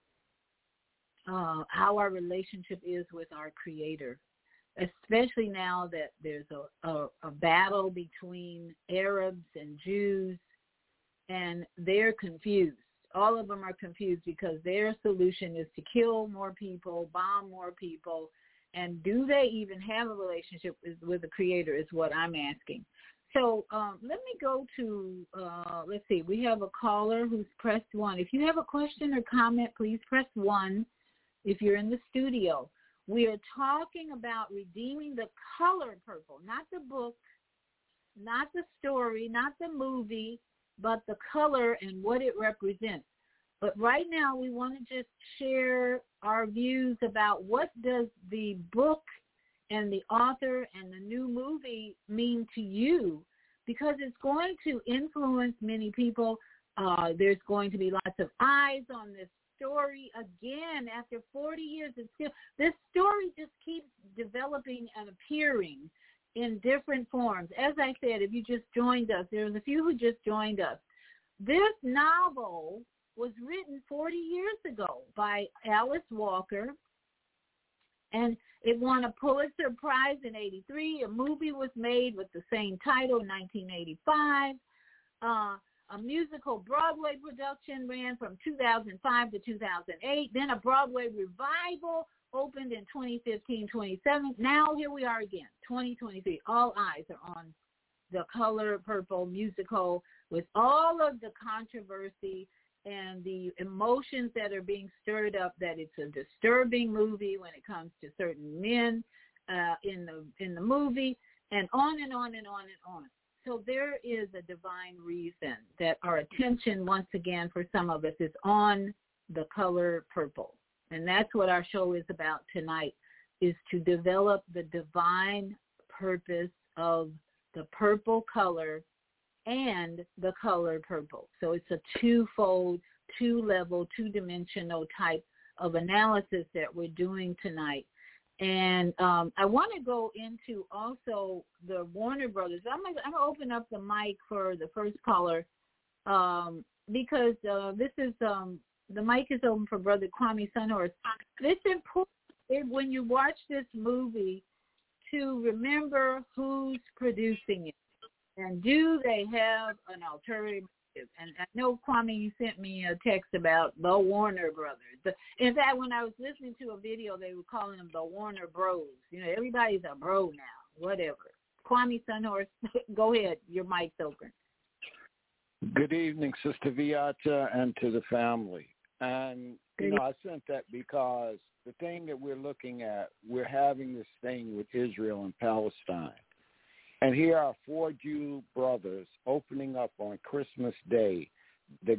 is with our Creator, especially now that there's a battle between Arabs and Jews, and they're confused. All of them are confused because their solution is to kill more people, bomb more people, and do they even have a relationship with the Creator is what I'm asking. So let me go to, let's see, we have a caller who's pressed 1. If you have a question or comment, please press 1 if you're in the studio. We are talking about redeeming the color purple, not the book, not the story, not the movie, but the color and what it represents. But right now we want to just share our views about what does the book and the author and the new movie mean to you, because it's going to influence many people. There's going to be lots of eyes on this story again after 40 years. This story just keeps developing and appearing in different forms. As I said, if you just joined us, there's a few who just joined us. This novel was written 40 years ago by Alice Walker, and it won a Pulitzer Prize in 1983. A movie was made with the same title in 1985. A musical Broadway production ran from 2005 to 2008. Then a Broadway revival opened in 2015-2017. Now here we are again, 2023. All eyes are on The Color Purple musical, with all of the controversy and the emotions that are being stirred up, that it's a disturbing movie when it comes to certain men in the movie, and on and on and on and on. So there is a divine reason that our attention, once again, for some of us, is on The Color Purple. And that's what our show is about tonight, is to develop the divine purpose of the purple color and the color purple. So it's a twofold, two-level, two-dimensional type of analysis that we're doing tonight. And I want to go into also the Warner Brothers. I'm going to open up the mic for the first caller because this is the mic is open for Brother Kwame Sunhorse. It's important when you watch this movie to remember who's producing it, and do they have an alternative? And I know, Kwame, you sent me a text about the Warner Brothers. In fact, when I was listening to a video, they were calling them the Warner Bros. You know, everybody's a bro now, whatever. Kwame Sunhorse, go ahead. Your mic's open. Good evening, Sister Viata, and to the family. And, I sent that because the thing that we're looking at, we're having this thing with Israel and Palestine. And here are 4 Jew brothers opening up on Christmas Day to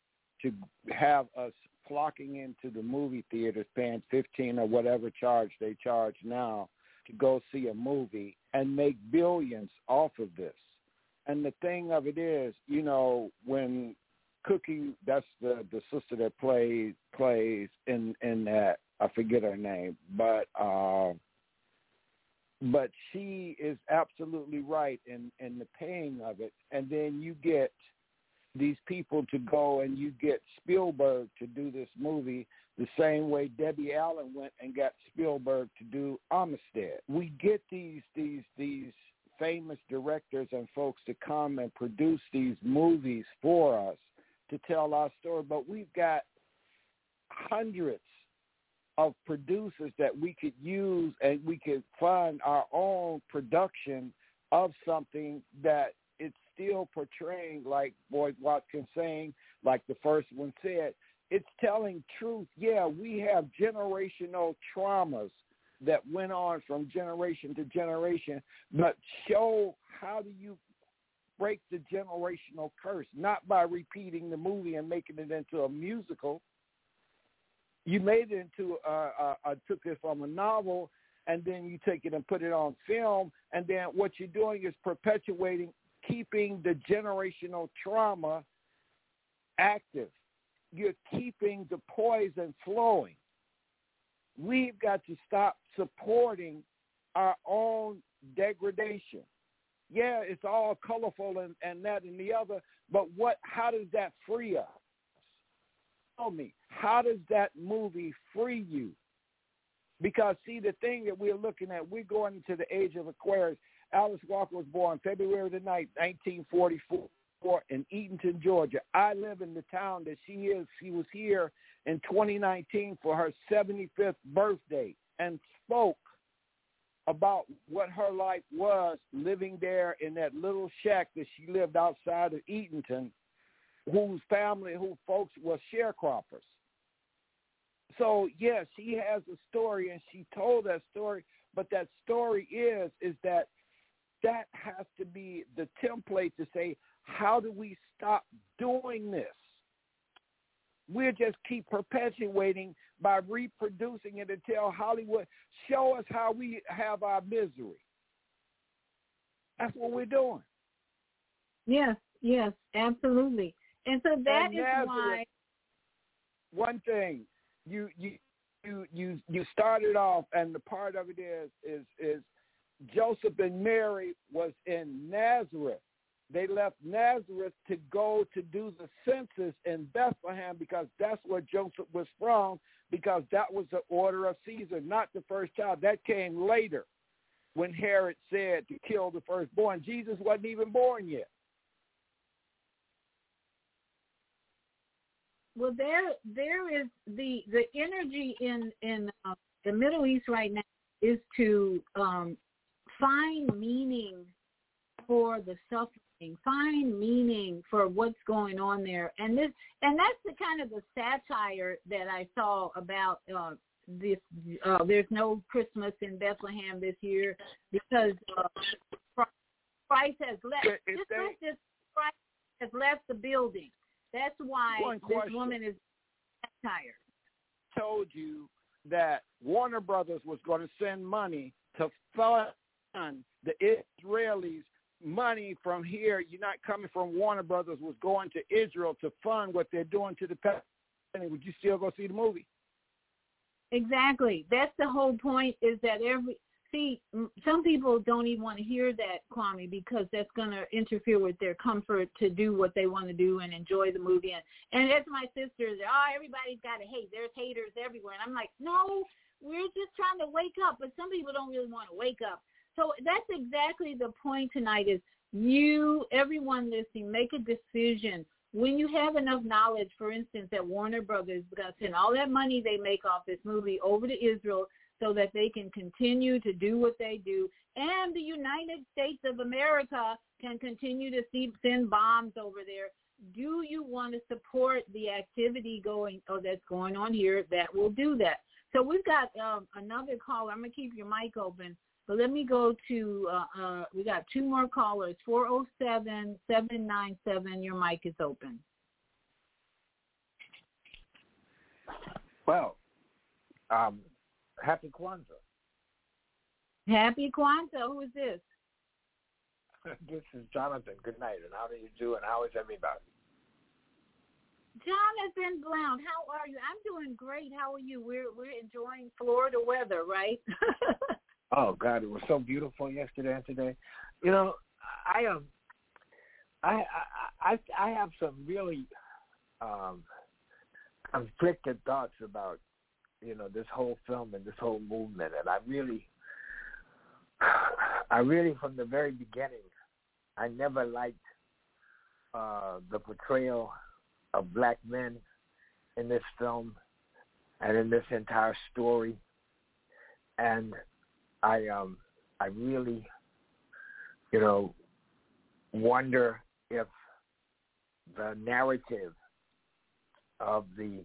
have us flocking into the movie theaters, paying $15 or whatever charge they charge now to go see a movie and make billions off of this. And the thing of it is, when Cookie, that's the sister that plays in that, I forget her name, but she is absolutely right in the paying of it. And then you get these people to go and you get Spielberg to do this movie the same way Debbie Allen went and got Spielberg to do Amistad. We get these famous directors and folks to come and produce these movies for us to tell our story, but we've got hundreds of producers that we could use, and we could fund our own production of something that it's still portraying, like Boyd Watkins saying, like the first one said, it's telling truth. Yeah, we have generational traumas that went on from generation to generation, but show how do you break the generational curse, not by repeating the movie and making it into a musical. You made it into took it from a novel, and then you take it and put it on film, and then what you're doing is perpetuating, keeping the generational trauma active. You're keeping the poison flowing. We've got to stop supporting our own degradation. Yeah, it's all colorful and that and the other, but how does that free us? Tell me, how does that movie free you? Because, see, the thing that we're looking at, we're going into the age of Aquarius. Alice Walker was born February the 9th, 1944 in Eatonton, Georgia. I live in the town that she is. She was here in 2019 for her 75th birthday and spoke about what her life was living there in that little shack that she lived outside of Eatonton, whose folks were sharecroppers. So, yes, she has a story, and she told that story, but that story is that has to be the template to say, how do we stop doing this? We'll just keep perpetuating by reproducing it until Hollywood show us how we have our misery. That's what we're doing. Yes, absolutely. And so that is why. One thing, you started off, and the part of it is Joseph and Mary was in Nazareth. They left Nazareth to go to do the census in Bethlehem because that's where Joseph was from, because that was the order of Caesar, not the first child. That came later when Herod said to kill the firstborn. Jesus wasn't even born yet. Well, there is the energy in the Middle East right now is to find meaning for the suffering, find meaning for what's going on there, and that's the kind of the satire that I saw about this. There's no Christmas in Bethlehem this year because Christ has left. Christ has left the building. That's why this woman is tired. Told you that Warner Brothers was going to send money to fund the Israelis. Money from here, you're not coming from Warner Brothers, was going to Israel to fund what they're doing to the Palestinians. Would you still go see the movie? Exactly. That's the whole point, is that some people don't even want to hear that, Kwame, because that's going to interfere with their comfort to do what they want to do and enjoy the movie. And as my sister, everybody's got to hate. There's haters everywhere. And I'm like, no, we're just trying to wake up. But some people don't really want to wake up. So that's exactly the point tonight is everyone listening, make a decision. When you have enough knowledge, for instance, that Warner Brothers is going to send all that money they make off this movie over to Israel so that they can continue to do what they do, and the United States of America can continue to send bombs over there. Do you want to support the activity that's going on here that will do that? So we've got another caller. I'm going to keep your mic open. But let me go to, we got two more callers, 407-797. Your mic is open. Well, happy Kwanzaa. Happy Kwanzaa. Who is this? This is Jonathan. Good night. And how do you do? And how is everybody? Jonathan Blount, how are you? I'm doing great. How are you? We're enjoying Florida weather, right? Oh God, it was so beautiful yesterday and today. You know, I have some really conflicted thoughts about, this whole film and this whole movement, and I really from the very beginning, I never liked the portrayal of black men in this film and in this entire story, and I really, wonder if the narrative of the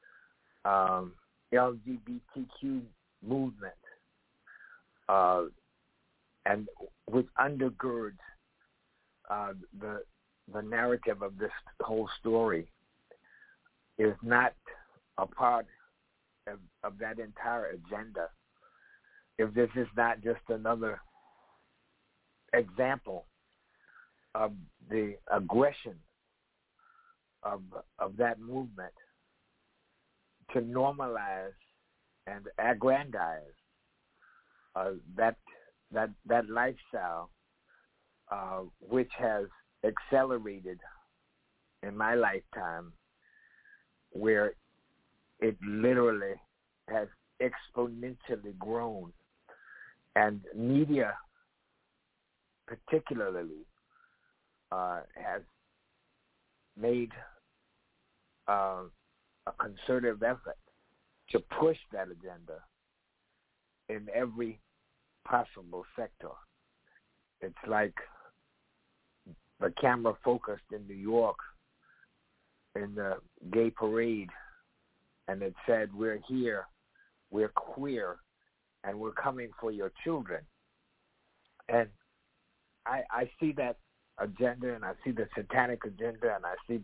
LGBTQ movement and which undergirds the narrative of this whole story is not a part of that entire agenda, if this is not just another example of the aggression of that movement to normalize and aggrandize that lifestyle, which has accelerated in my lifetime, where it literally has exponentially grown, and media particularly has made a concerted effort to push that agenda in every possible sector. It's like the camera focused in New York in the gay parade, and it said, "We're here, we're queer, and we're coming for your children." And I see that agenda, and I see the satanic agenda, and I see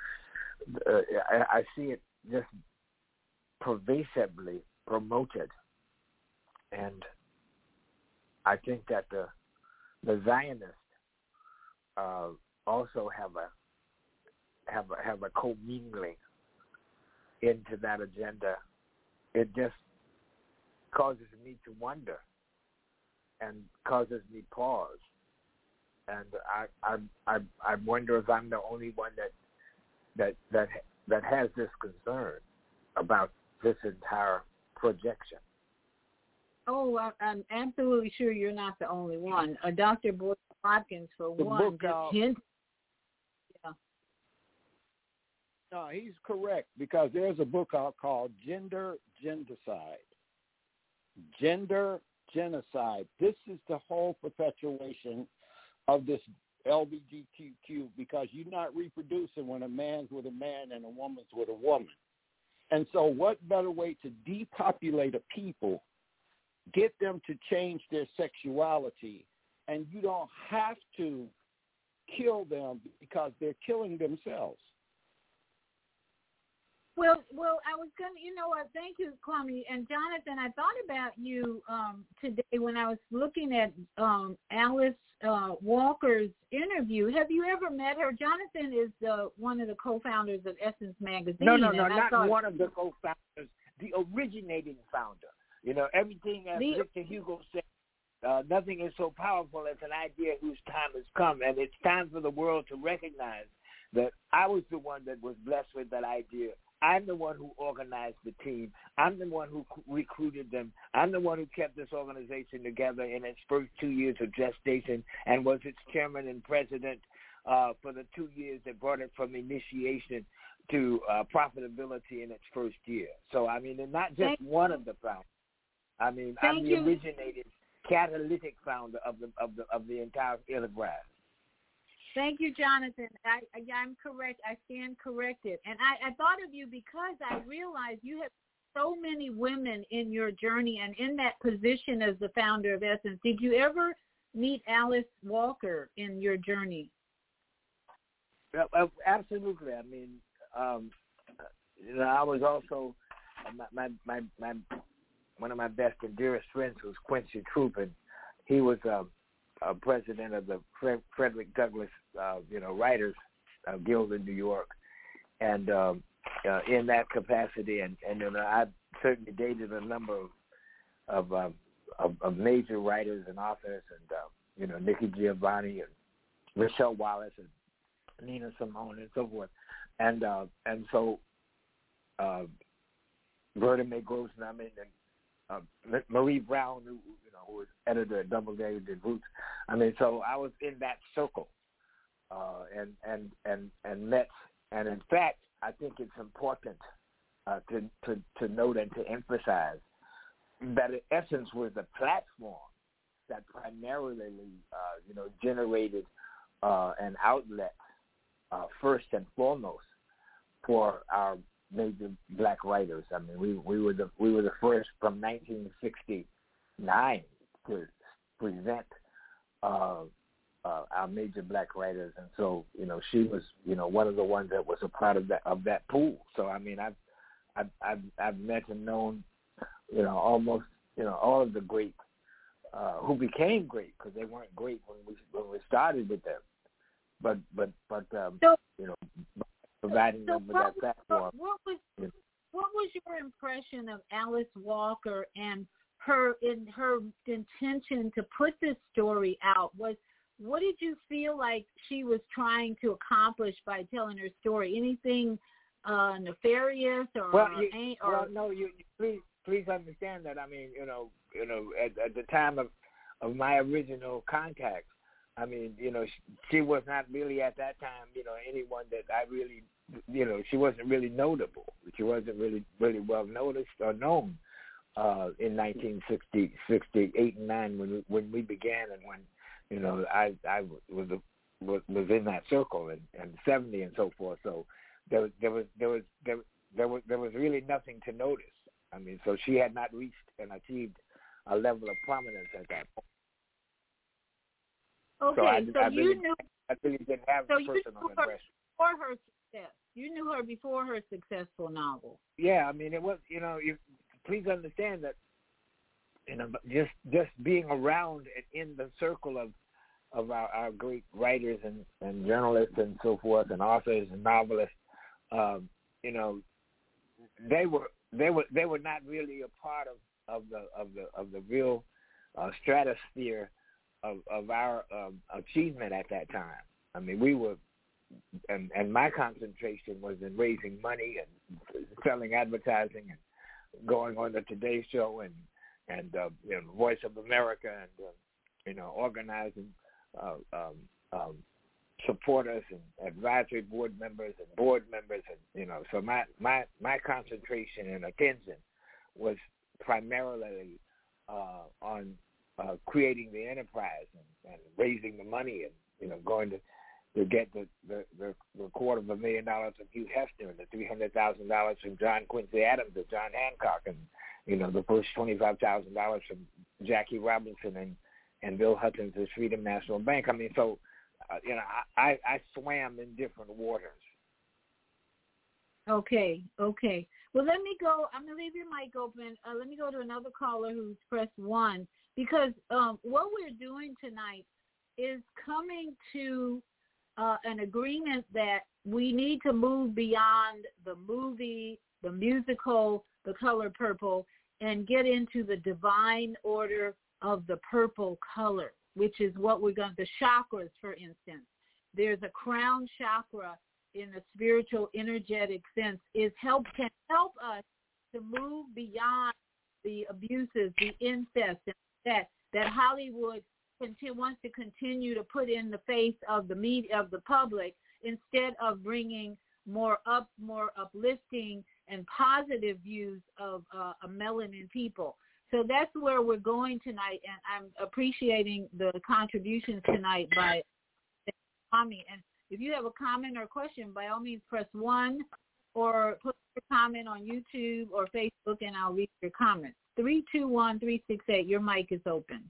I see it just pervasively promoted. And I think that the Zionists also have a co-mingling into that agenda. It just causes me to wonder and causes me pause. And I wonder if I'm the only one that has this concern about this entire projection. Oh, I'm absolutely sure you're not the only one. Dr. Boyd Hopkins, for the one, book, just hinted. Yeah. No, he's correct, because there's a book out called Gender Genocide. Gender Genocide. This is the whole perpetuation of this LGBTQ, because you're not reproducing when a man's with a man and a woman's with a woman. And so what better way to depopulate a people, get them to change their sexuality, and you don't have to kill them because they're killing themselves. Well, I was going to, thank you, Kwame. And Jonathan, I thought about you today when I was looking at Alice Walker's interview. Have you ever met her? Jonathan is one of the co-founders of Essence Magazine. No, not one of the co-founders, the originating founder. Everything as Victor Hugo said, nothing is so powerful as an idea whose time has come, and it's time for the world to recognize that I was the one that was blessed with that idea. I'm the one who organized the team. I'm the one who recruited them. I'm the one who kept this organization together in its first 2 years of gestation and was its chairman and president for the 2 years that brought it from initiation to profitability in its first year. So, I mean, and not just one of the founders. I mean, I'm the originated catalytic founder of the entire enterprise. Thank you, Jonathan. I'm correct. I stand corrected. And I thought of you because I realized you have so many women in your journey and in that position as the founder of Essence. Did you ever meet Alice Walker in your journey? Absolutely. I mean, I was also my one of my best and dearest friends was Quincy Troop, and he was president of the Frederick Douglass, Writers Guild in New York, and in that capacity, and I certainly dated a number of major writers and authors, and Nikki Giovanni and Michelle Wallace and Nina Simone and so forth, and so Verda May Grossman and Marie Brown, who was editor at Doubleday, did Roots. I mean, so I was in that circle, and met. And in fact, I think it's important to note and to emphasize that Essence was a platform that primarily, generated an outlet first and foremost for our major black writers. I mean, we were the first from 1969 to present our major black writers, and so she was one of the ones that was a part of that pool. So I mean, I've met and known almost all of the great who became great, because they weren't great when we started with them, but providing them with that platform. What was your impression of Alice Walker and her intention to put this story out? What did you feel like she was trying to accomplish by telling her story? Anything nefarious or? No. You please understand that. I mean, at the time of my original contact, I mean, she was not really at that time, anyone that I really, she wasn't really notable. She wasn't really well noticed or known in 1968 and 9 when we began, and when I was in that circle, and 70 and so forth. So there was really nothing to notice. I mean, so she had not reached and achieved a level of prominence at that point. Okay, so I really didn't have a personal impression. Before her success, you knew her before her successful novel. Yeah, I mean, it was. Please understand that. Just being around and in the circle of our great writers and journalists and so forth, and authors and novelists, they were not really a part of the real stratosphere of our achievement at that time. I mean, we were, and my concentration was in raising money and selling advertising and going on the Today Show and Voice of America and organizing supporters and advisory board members and board members, and so my concentration and attention was primarily on creating the enterprise and raising the money and going to get the $250,000 from Hugh Hefner and the $300,000 from John Quincy Adams or John Hancock, and the first $25,000 from Jackie Robinson and Bill Hudson's Freedom National Bank. I mean, so I swam in different waters. Okay. Well, let me go. I'm going to leave your mic open. Let me go to another caller who's pressed 1, because what we're doing tonight is coming to an agreement that we need to move beyond the movie, the musical, The Color Purple, and get into the divine order of the purple color, which is what we're going to, the chakras, for instance. There's a crown chakra in a spiritual, energetic sense, can help us to move beyond the abuses, the incest, and that Hollywood wants to continue to put in the face of the media, of the public, instead of bringing more uplifting and positive views of melanin people. So that's where we're going tonight, and I'm appreciating the contributions tonight by Tommy. And if you have a comment or question, by all means press 1 or put your comment on YouTube or Facebook, and I'll read your comments. 321-368, your mic is open.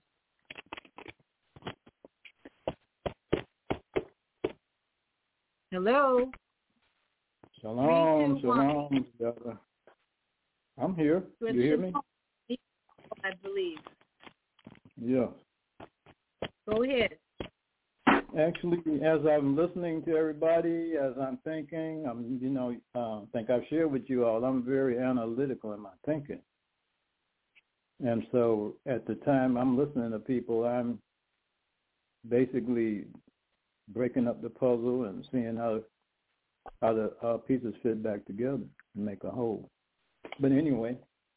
Hello. Shalom, brother. I'm here. You hear me? I believe. Yeah. Go ahead. Actually, as I'm listening to everybody, as I'm thinking, I think I've shared with you all, I'm very analytical in my thinking. And so at the time I'm listening to people, I'm basically breaking up the puzzle and seeing how the pieces fit back together and make a whole. But anyway,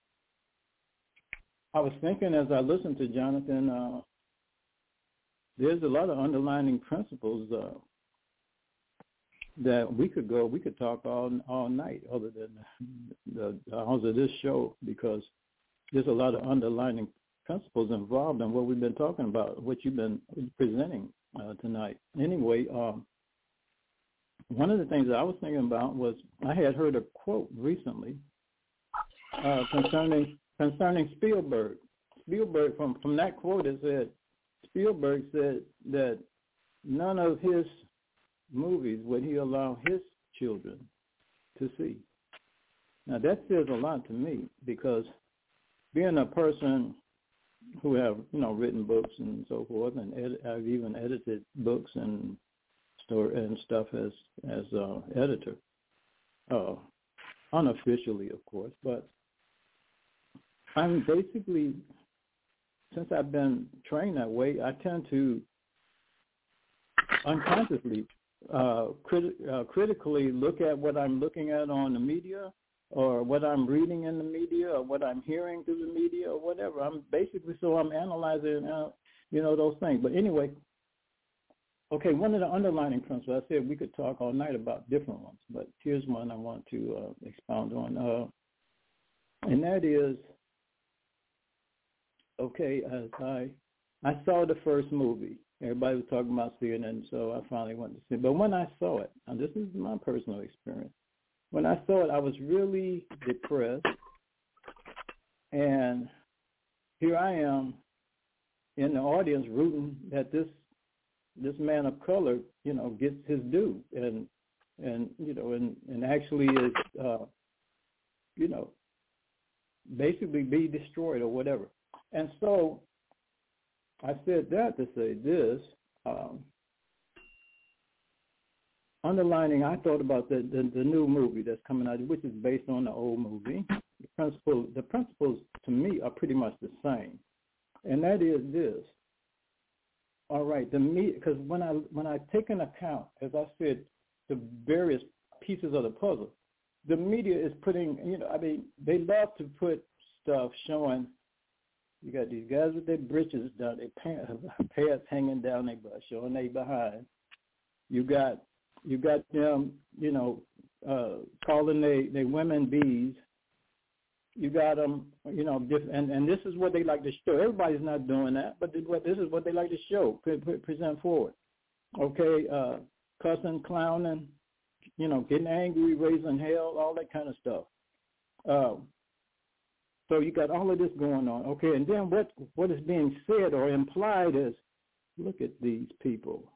I was thinking as I listened to Jonathan, there's a lot of underlying principles that we could talk all night, other than the hours of this show, because there's a lot of underlying principles involved in what we've been talking about, what you've been presenting tonight. Anyway, one of the things that I was thinking about was I had heard a quote recently concerning Spielberg. Spielberg, from that quote, it said, Spielberg said that none of his movies would he allow his children to see. Now that says a lot to me, because being a person who have, written books and so forth, and I've even edited books and stuff as editor, unofficially, of course. But I'm basically, since I've been trained that way, I tend to unconsciously critically look at what I'm looking at on the media, or what I'm reading in the media, or what I'm hearing through the media, or whatever. I'm analyzing, those things. But anyway, okay, one of the underlying principles, I said we could talk all night about different ones, but here's one I want to expound on, and that is, okay, as I saw the first movie. Everybody was talking about seeing it, and so I finally went to see it. But when I saw it, and this is my personal experience, when I saw it, I was really depressed, and here I am in the audience rooting that this man of color, gets his due, and actually is, basically be destroyed or whatever. And so I said that to say this. Underlining, I thought about the new movie that's coming out, which is based on the old movie. The principles to me are pretty much the same, and that is this. All right, because when I take into account, as I said, the various pieces of the puzzle, the media is putting, they love to put stuff showing. You got these guys with their britches down, their pants hanging down their butt, showing their behind. You got them, calling they women bees. You got them, and this is what they like to show. Everybody's not doing that, but this is what they like to show, present forward. Okay, cussing, clowning, getting angry, raising hell, all that kind of stuff. So you got all of this going on. Okay, and then what is being said or implied is, look at these people.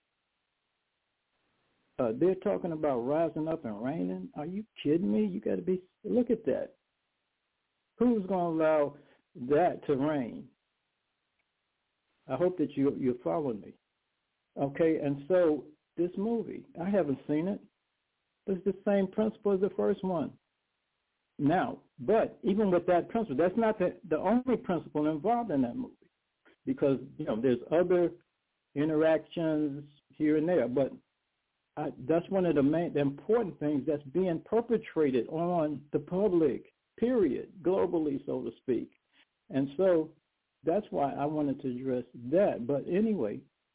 They're talking about rising up and reigning. Are you kidding me? You got to be. Look at that. Who's going to allow that to reign? I hope that you're following me. Okay, and so this movie, I haven't seen it. It's the same principle as the first one. Now, but even with that principle, that's not the only principle involved in that movie, because there's other interactions here and there, but that's one of the important things that's being perpetrated on the public, period, globally, so to speak. And so that's why I wanted to address that. But anyway,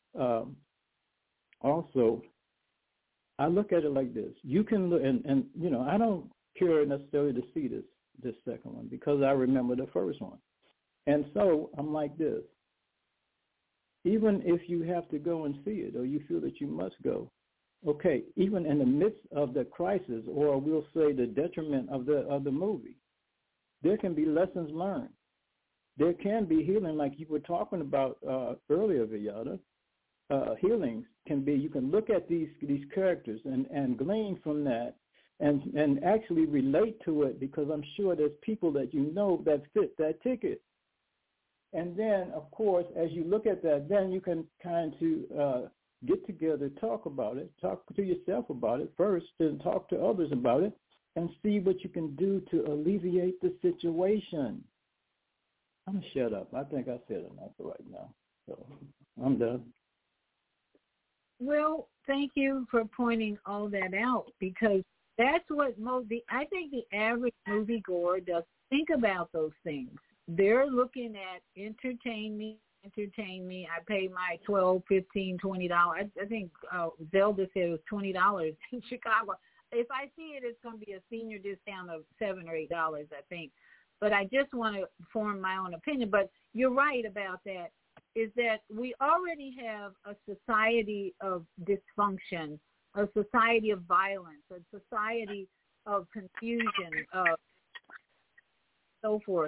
also, I look at it like this. You can look, and I don't care necessarily to see this second one, because I remember the first one. And so I'm like this. Even if you have to go and see it, or you feel that you must go, okay, even in the midst of the crisis, or we'll say the detriment of the movie, there can be lessons learned. There can be healing, like you were talking about earlier, Viyahta. Healings can be, you can look at these characters and glean from that and actually relate to it, because I'm sure there's people that that fit that ticket. And then, of course, as you look at that, then you can kind of get together, talk about it, talk to yourself about it first, then talk to others about it, and see what you can do to alleviate the situation. I'm going to shut up. I think I said enough right now. So I'm done. Well, thank you for pointing all that out, because that's what I think the average moviegoer doesn't think about those things. They're looking at entertain me. I pay my $12, $15, $20. I think Zelda said it was $20 in Chicago. If I see it, it's going to be a senior discount of $7 or $8, I think. But I just want to form my own opinion. But you're right about that, is that we already have a society of dysfunction, a society of violence, a society of confusion, so forth.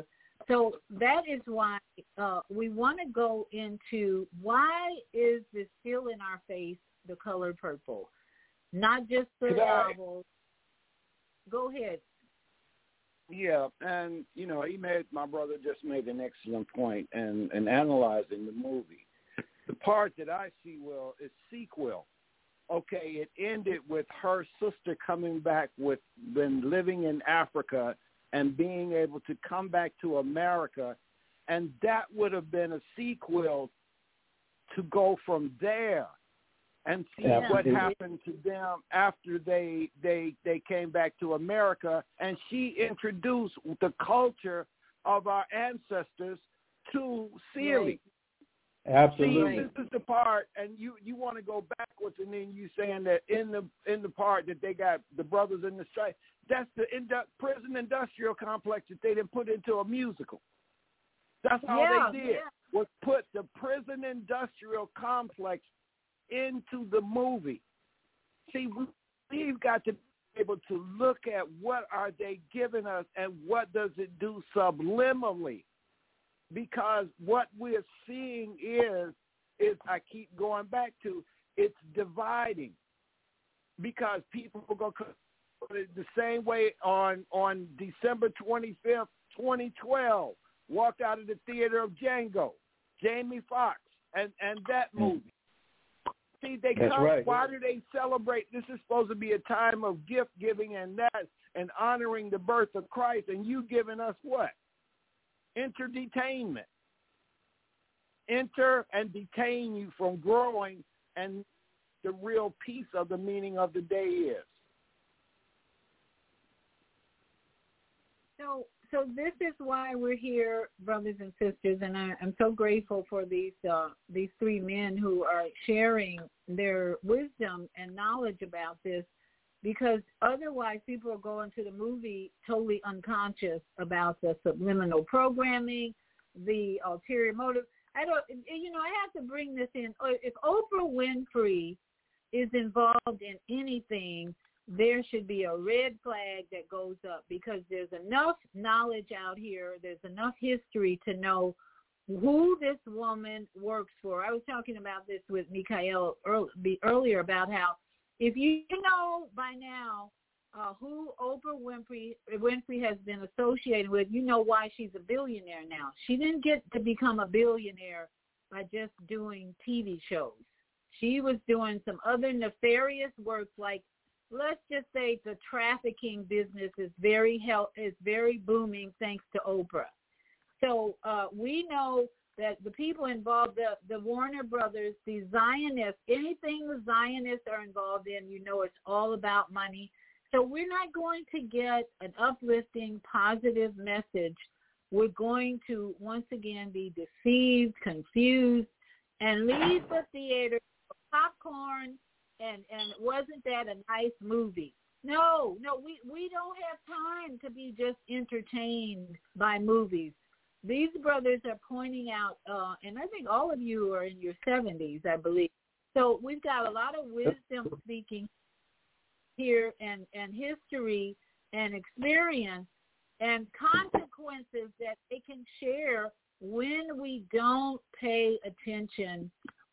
So that is why we want to go into why is this still in our face, The Color Purple, not just the novel. Go ahead. Yeah, and my brother just made an excellent point in analyzing the movie. The part that I see, Will, is sequel. Okay, it ended with her sister coming back with been living in Africa and being able to come back to America, and that would have been a sequel to go from there and see what happened to them after they came back to America, and she introduced the culture of our ancestors to Celie. Absolutely. See, this is the part, and you want to go backwards, and then you saying that in the part that they got the brothers in the strike, that's the prison industrial complex that they didn't put into a musical. That's all they did was put the prison industrial complex into the movie. See, we've got to be able to look at what are they giving us and what does it do subliminally. Because what we're seeing is I keep going back to, it's dividing. Because people are going to come the same way on December 25th, 2012, walked out of the theater of Django, Jamie Foxx, and that movie. See, they come. Right. Why do they celebrate? This is supposed to be a time of gift giving and honoring the birth of Christ, and you giving us what? Interdetainment. Enter and detain you from growing, and the real piece of the meaning of the day is. So this is why we're here, brothers and sisters, and I'm so grateful for these three men who are sharing their wisdom and knowledge about this, because otherwise people are going to the movie totally unconscious about the subliminal programming, the ulterior motive. I have to bring this in. If Oprah Winfrey is involved in anything, there should be a red flag that goes up, because there's enough knowledge out here, there's enough history to know who this woman works for. I was talking about this with Mikael earlier about how if you know by now who Oprah Winfrey has been associated with, you know why she's a billionaire now. She didn't get to become a billionaire by just doing TV shows. She was doing some other nefarious work, like, let's just say the trafficking business is very booming thanks to Oprah. So we know that the people involved, the Warner Brothers, the Zionists, anything the Zionists are involved in, it's all about money. So we're not going to get an uplifting, positive message. We're going to, once again, be deceived, confused, and leave the theater for popcorn. And wasn't that a nice movie? No, we don't have time to be just entertained by movies. These brothers are pointing out, and I think all of you are in your 70s, I believe. So we've got a lot of wisdom speaking here, and history and experience and consequences that they can share when we don't pay attention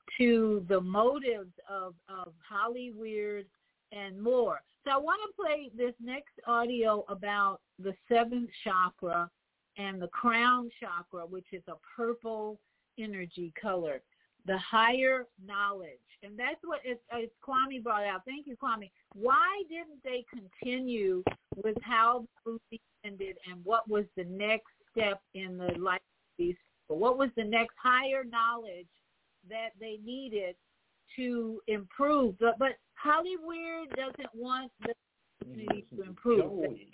to the motives of Hollywood and more. So I want to play this next audio about the seventh chakra and the crown chakra, which is a purple energy color, the higher knowledge. And that's what it's Kwame brought out. Thank you, Kwame. Why didn't they continue with how the movie ended, and what was the next step in the life of these people? What was the next higher knowledge that they needed to improve? But Hollywood doesn't want the community to improve.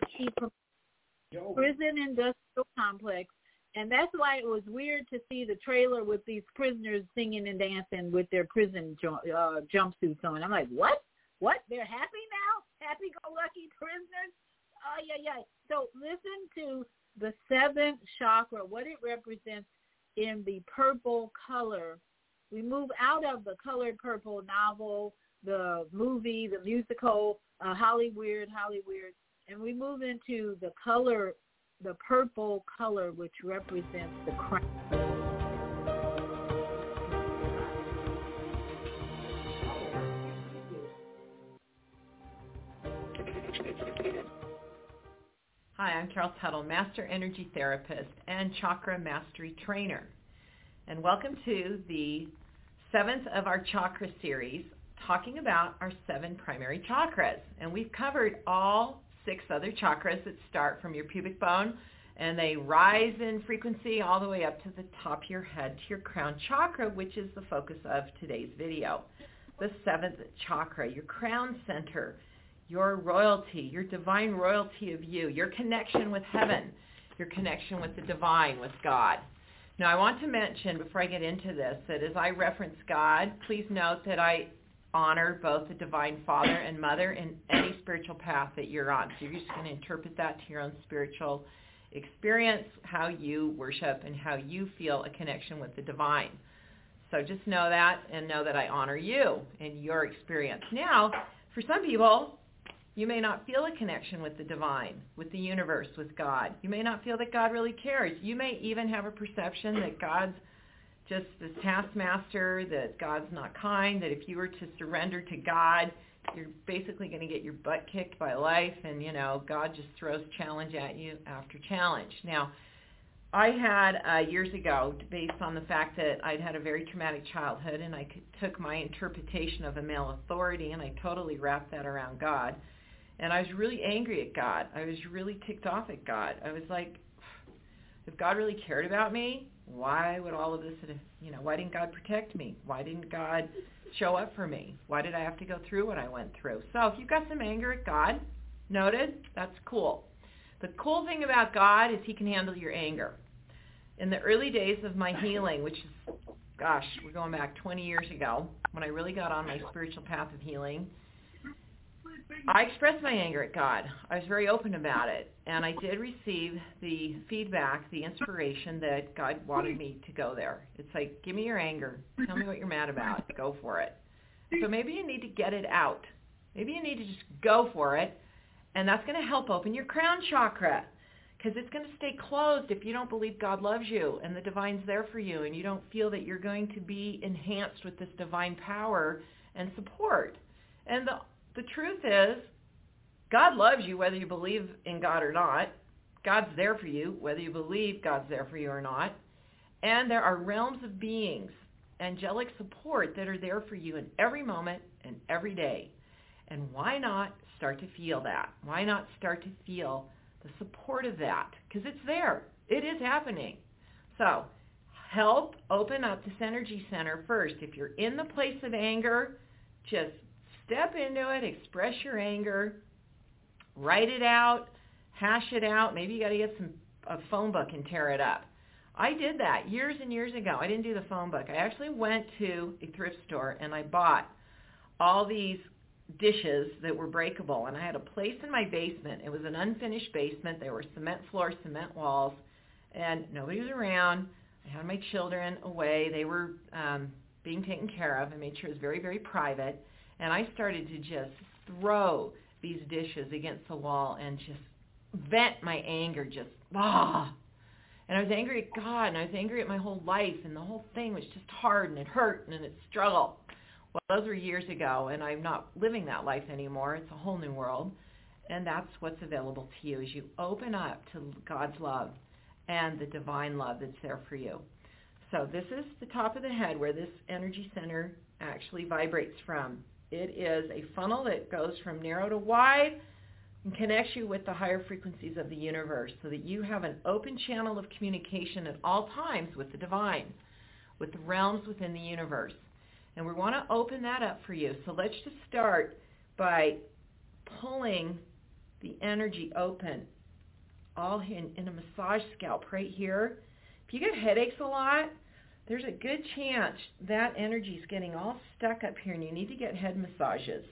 Prison industrial complex, and that's why it was weird to see the trailer with these prisoners singing and dancing with their prison jumpsuits on. I'm like, what? They're happy now? Happy-go-lucky prisoners? Oh, yeah. So listen to the seventh chakra, what it represents in the purple color. We move out of the colored purple novel, the movie, the musical, Hollywood, and we move into the color the purple color, which represents the crown. Hi, I'm Carol Tuttle, Master Energy Therapist and Chakra Mastery Trainer. And welcome to the 7th of our chakra series, talking about our 7 primary chakras. And we've covered all 6 other chakras that start from your pubic bone, and they rise in frequency all the way up to the top of your head, to your crown chakra, which is the focus of today's video. The 7th chakra, your crown center, your royalty, your divine royalty of you, your connection with heaven, your connection with the divine, with God. Now, I want to mention, before I get into this, that as I reference God, please note that I honor both the Divine Father and Mother in any spiritual path that you're on. So you're just going to interpret that to your own spiritual experience, how you worship and how you feel a connection with the divine. So just know that, and know that I honor you and your experience. Now, for some people, you may not feel a connection with the divine, with the universe, with God. You may not feel that God really cares. You may even have a perception that God's just this taskmaster, that God's not kind, that if you were to surrender to God, you're basically going to get your butt kicked by life, and, you know, God just throws challenge at you after challenge. Now, I had years ago, based on the fact that I'd had a very traumatic childhood, and I took my interpretation of a male authority, and I totally wrapped that around God. And I was really angry at God. I was really ticked off at God. I was like, if God really cared about me, why would all of this, why didn't God protect me? Why didn't God show up for me? Why did I have to go through what I went through? So if you've got some anger at God, noted, that's cool. The cool thing about God is he can handle your anger. In the early days of my healing, which is, gosh, we're going back 20 years ago, when I really got on my spiritual path of healing, I expressed my anger at God. I was very open about it, and I did receive the feedback, the inspiration that God wanted me to go there. It's like, give me your anger. Tell me what you're mad about. Go for it. So maybe you need to get it out. Maybe you need to just go for it, and that's going to help open your crown chakra, because it's going to stay closed if you don't believe God loves you and the divine's there for you, and you don't feel that you're going to be enhanced with this divine power and support. And the truth is, God loves you whether you believe in God or not. God's there for you whether you believe God's there for you or not. And there are realms of beings, angelic support that are there for you in every moment and every day. And why not start to feel that? Why not start to feel the support of that? Because it's there. It is happening. So help open up this energy center first. If you're in the place of anger, just step into it, express your anger, write it out, hash it out. Maybe you got to get a phone book and tear it up. I did that years and years ago. I didn't do the phone book. I actually went to a thrift store and I bought all these dishes that were breakable, and I had a place in my basement. It was an unfinished basement. There were cement floors, cement walls, and nobody was around. I had my children away. They were being taken care of. I made sure it was very, very private. And I started to just throw these dishes against the wall and just vent my anger, And I was angry at God, and I was angry at my whole life, and the whole thing was just hard, and it hurt, and it struggled. Well, those were years ago, and I'm not living that life anymore. It's a whole new world, and that's what's available to you as you open up to God's love and the divine love that's there for you. So this is the top of the head where this energy center actually vibrates from. It is a funnel that goes from narrow to wide and connects you with the higher frequencies of the universe so that you have an open channel of communication at all times with the divine, with the realms within the universe. And we want to open that up for you. So let's just start by pulling the energy open all in a massage scalp right here. If you get headaches a lot, there's a good chance that energy is getting all stuck up here, and you need to get head massages.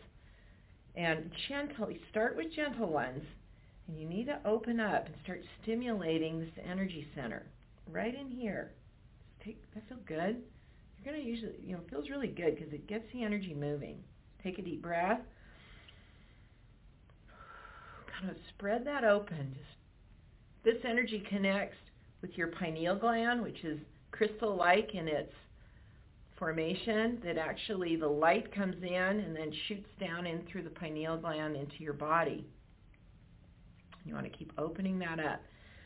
And gently, start with gentle ones, and you need to open up and start stimulating this energy center right in here. That feel good? You're going to usually, it feels really good because it gets the energy moving. Take a deep breath. Kind of spread that open. Just This energy connects with your pineal gland, which is crystal-like in its formation, that actually the light comes in and then shoots down in through the pineal gland into your body. You want to keep opening that up.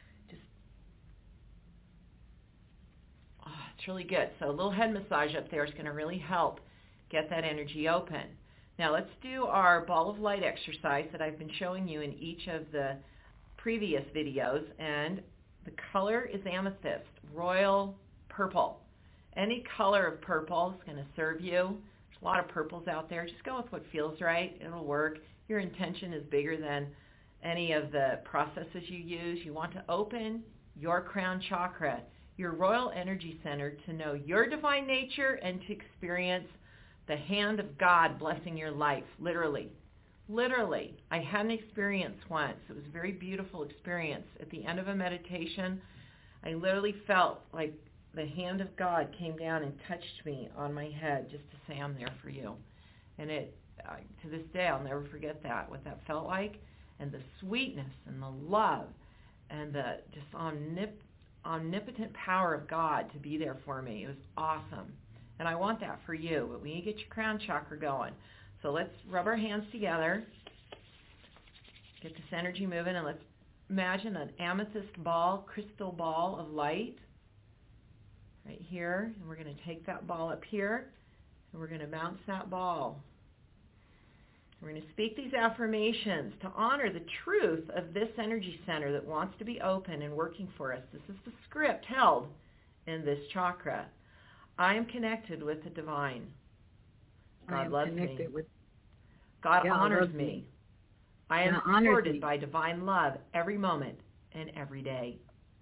It's really good. So a little head massage up there is going to really help get that energy open. Now let's do our ball of light exercise that I've been showing you in each of the previous videos, and the color is amethyst, royal purple. Any color of purple is going to serve you. There's a lot of purples out there. Just go with what feels right. It'll work. Your intention is bigger than any of the processes you use. You want to open your crown chakra, your royal energy center, to know your divine nature and to experience the hand of God blessing your life, literally. Literally. I had an experience once. It was a very beautiful experience. At the end of a meditation, I literally felt like the hand of God came down and touched me on my head just to say, I'm there for you. And it, to this day, I'll never forget that, what that felt like, and the sweetness and the love and the just omnipotent power of God to be there for me. It was awesome. And I want that for you. But we need to get your crown chakra going. So let's rub our hands together. Get this energy moving. And let's imagine an amethyst ball, crystal ball of light right here. And we're going to take that ball up here. And we're going to bounce that ball. We're going to speak these affirmations to honor the truth of this energy center that wants to be open and working for us. This is the script held in this chakra. I am connected with the divine. God loves me. God honors me. I am supported by divine love every moment and every day.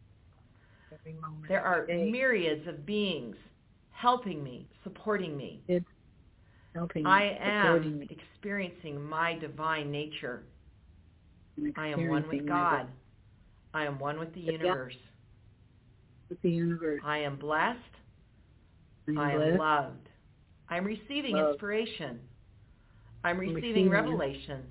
There are myriads of beings helping me, supporting me. I am experiencing my divine nature. I am one with God. I am one with the universe. I am blessed. I am loved. I'm receiving inspiration. I'm receiving revelation.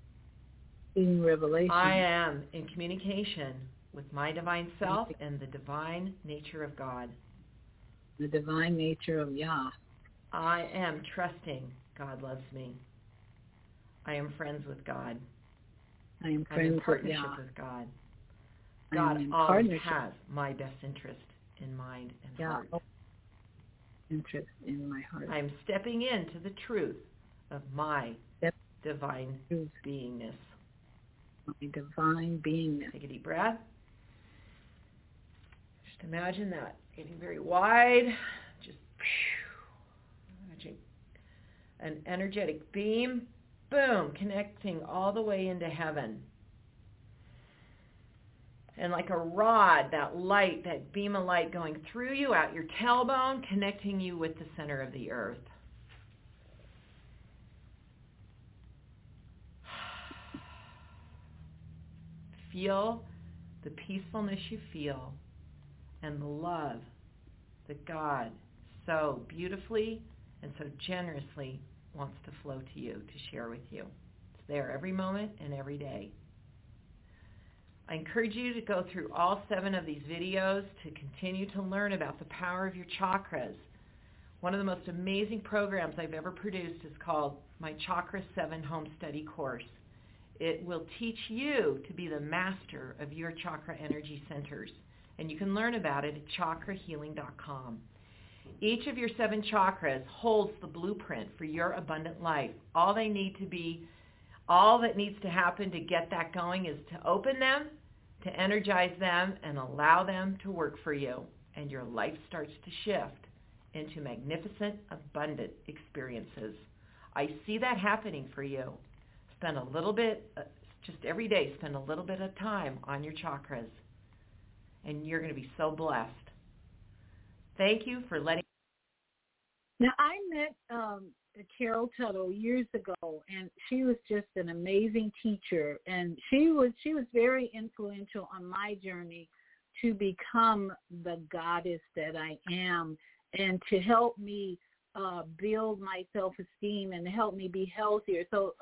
I am in communication with my divine self and the divine nature of God. The divine nature of Yah. I am trusting God loves me. I am friends with God. I am I'm in partnership with God. God always has my best interest in mind and heart. Interest in my heart. I am stepping into the truth of my divine beingness. My divine beingness. Take a deep breath. Just imagine that getting very wide. Just imagine an energetic beam, boom, connecting all the way into heaven. And like a rod, that light, that beam of light going through you, out your tailbone, connecting you with the center of the earth. Feel the peacefulness you feel and the love that God so beautifully and so generously wants to flow to you, to share with you. It's there every moment and every day. I encourage you to go through all 7 of these videos to continue to learn about the power of your chakras. One of the most amazing programs I've ever produced is called my Chakra 7 Home Study Course. It will teach you to be the master of your chakra energy centers, and you can learn about it at chakrahealing.com. Each of your 7 chakras holds the blueprint for your abundant life. All that needs to happen to get that going is to open them, to energize them, and allow them to work for you. And your life starts to shift into magnificent, abundant experiences. I see that happening for you. Spend a little bit, just every day, spend a little bit of time on your chakras. And you're going to be so blessed. Thank you for letting. Now, I met Carol Tuttle years ago, and she was just an amazing teacher, and she was very influential on my journey to become the goddess that I am, and to help me build my self-esteem and help me be healthier. So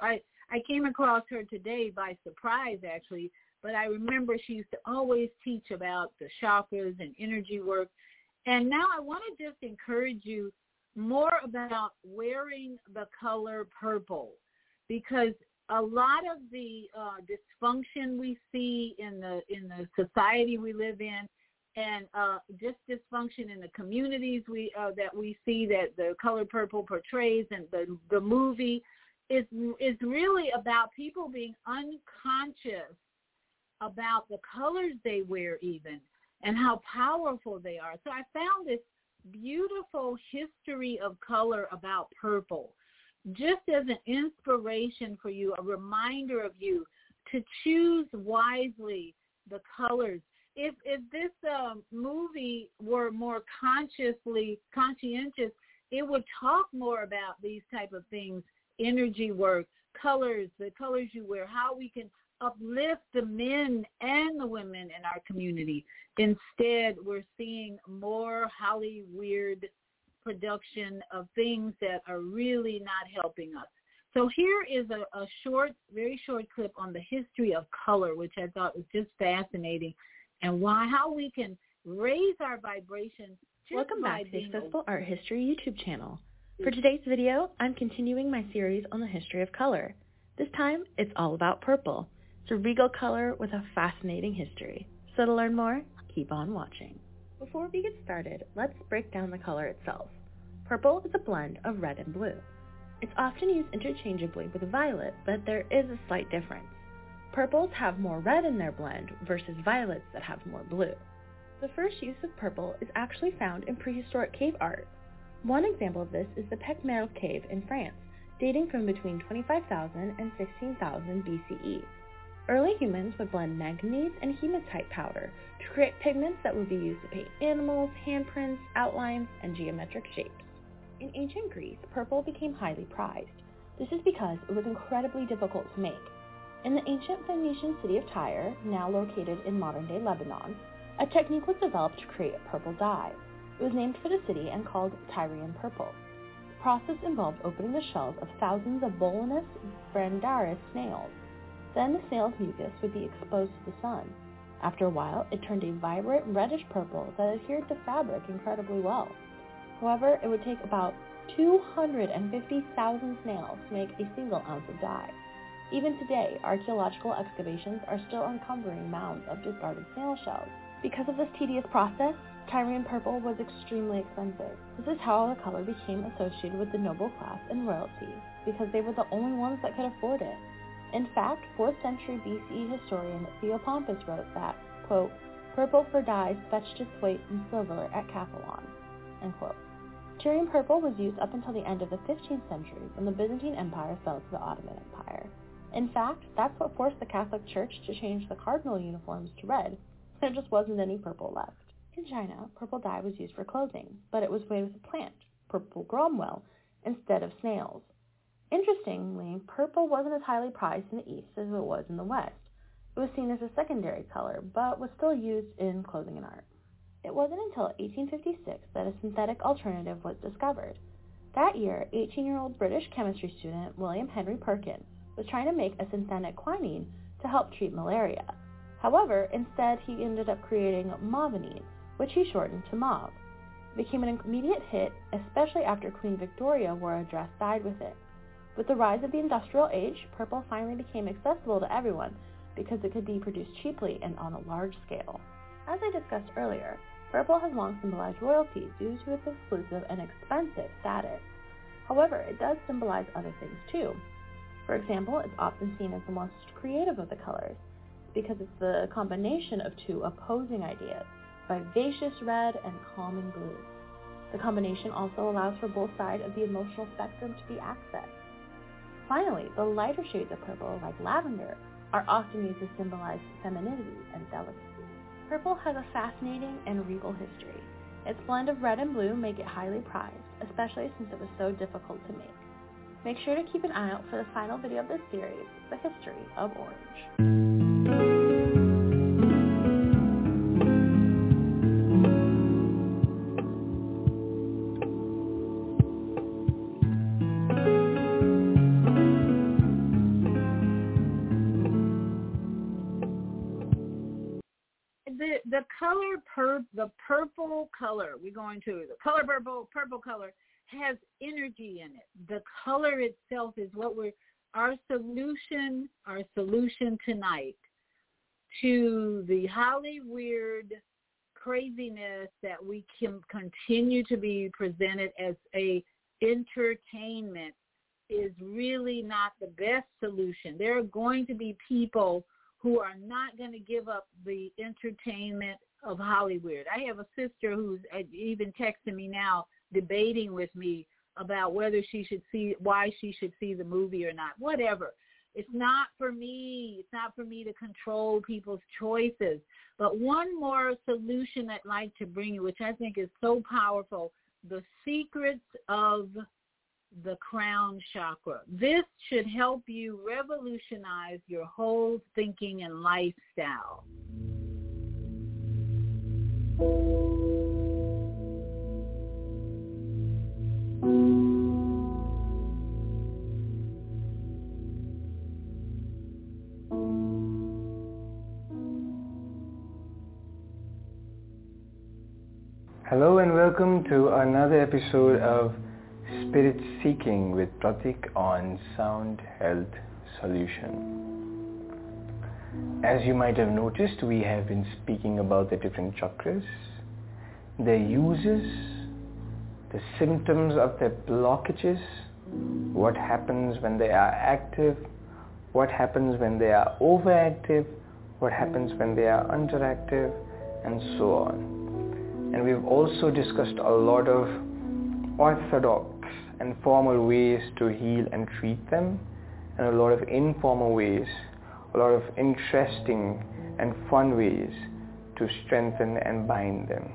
I came across her today by surprise, actually, but I remember she used to always teach about the chakras and energy work. And now I want to just encourage you more about wearing the color purple, because a lot of the dysfunction we see in the society we live in, and just dysfunction in the communities that we see that the color purple portrays, and the movie is really about people being unconscious about the colors they wear even, and how powerful they are. So I found this beautiful history of color about purple, just as an inspiration for you, a reminder of you to choose wisely the colors. If this movie were more conscientious, it would talk more about these type of things, energy work, colors, the colors you wear, how we can uplift the men and the women in our community. Instead, we're seeing more Hollywood production of things that are really not helping us. So here is a very short clip on the history of color, which I thought was just fascinating, and how we can raise our vibration. Welcome back to the Accessible Art History YouTube channel. For today's video, I'm continuing my series on the history of color. This time, it's all about purple. It's a regal color with a fascinating history. So to learn more, keep on watching. Before we get started, let's break down the color itself. Purple is a blend of red and blue. It's often used interchangeably with violet, but there is a slight difference. Purples have more red in their blend versus violets that have more blue. The first use of purple is actually found in prehistoric cave art. One example of this is the Pecmerle Cave in France, dating from between 25,000 and 16,000 BCE. Early humans would blend manganese and hematite powder to create pigments that would be used to paint animals, handprints, outlines, and geometric shapes. In ancient Greece, purple became highly prized. This is because it was incredibly difficult to make. In the ancient Phoenician city of Tyre, now located in modern-day Lebanon, a technique was developed to create a purple dye. It was named for the city and called Tyrian purple. The process involved opening the shells of thousands of Bolanus brandaris snails. Then the snail's mucus would be exposed to the sun. After a while, it turned a vibrant reddish purple that adhered to fabric incredibly well. However, it would take about 250,000 snails to make a single ounce of dye. Even today, archaeological excavations are still uncovering mounds of discarded snail shells. Because of this tedious process, Tyrian purple was extremely expensive. This is how the color became associated with the noble class and royalty, because they were the only ones that could afford it. In fact, 4th century BCE historian Theopompus wrote that, quote, "Purple for dyes fetched its weight in silver at Capelon," end quote. Tyrian purple was used up until the end of the 15th century when the Byzantine Empire fell to the Ottoman Empire. In fact, that's what forced the Catholic Church to change the cardinal uniforms to red. There just wasn't any purple left. In China, purple dye was used for clothing, but it was made with a plant, purple gromwell, instead of snails. Interestingly, purple wasn't as highly prized in the East as it was in the West. It was seen as a secondary color, but was still used in clothing and art. It wasn't until 1856 that a synthetic alternative was discovered. That year, 18-year-old British chemistry student William Henry Perkin was trying to make a synthetic quinine to help treat malaria. However, instead he ended up creating mauveine, which he shortened to mauve. It became an immediate hit, especially after Queen Victoria wore a dress dyed with it. With the rise of the industrial age, purple finally became accessible to everyone because it could be produced cheaply and on a large scale. As I discussed earlier, purple has long symbolized royalty due to its exclusive and expensive status. However, it does symbolize other things too. For example, it's often seen as the most creative of the colors because it's the combination of two opposing ideas, vivacious red and calming blue. The combination also allows for both sides of the emotional spectrum to be accessed. Finally, the lighter shades of purple, like lavender, are often used to symbolize femininity and delicacy. Purple has a fascinating and regal history. Its blend of red and blue make it highly prized, especially since it was so difficult to make. Make sure to keep an eye out for the final video of this series, The History of Orange. the color the purple color, we're going to the color purple color has energy in it. The color itself is our solution tonight to the Hollywood craziness that we can continue to be presented as a entertainment is really not the best solution. There are going to be people who are not going to give up the entertainment of Hollywood. I have a sister who's even texting me now, debating with me about whether why she should see the movie or not. Whatever. It's not for me. It's not for me to control people's choices. But one more solution I'd like to bring you, which I think is so powerful, the secrets of the crown chakra. This should help you revolutionize your whole thinking and lifestyle. Hello and welcome to another episode of Spirit Seeking with Pratik on Sound Health Solution. As you might have noticed, we have been speaking about the different chakras, their uses, the symptoms of their blockages, what happens when they are active, what happens when they are overactive, what happens when they are underactive, and so on. And we've also discussed a lot of orthodox and formal ways to heal and treat them, and a lot of informal ways, a lot of interesting and fun ways to strengthen and bind them.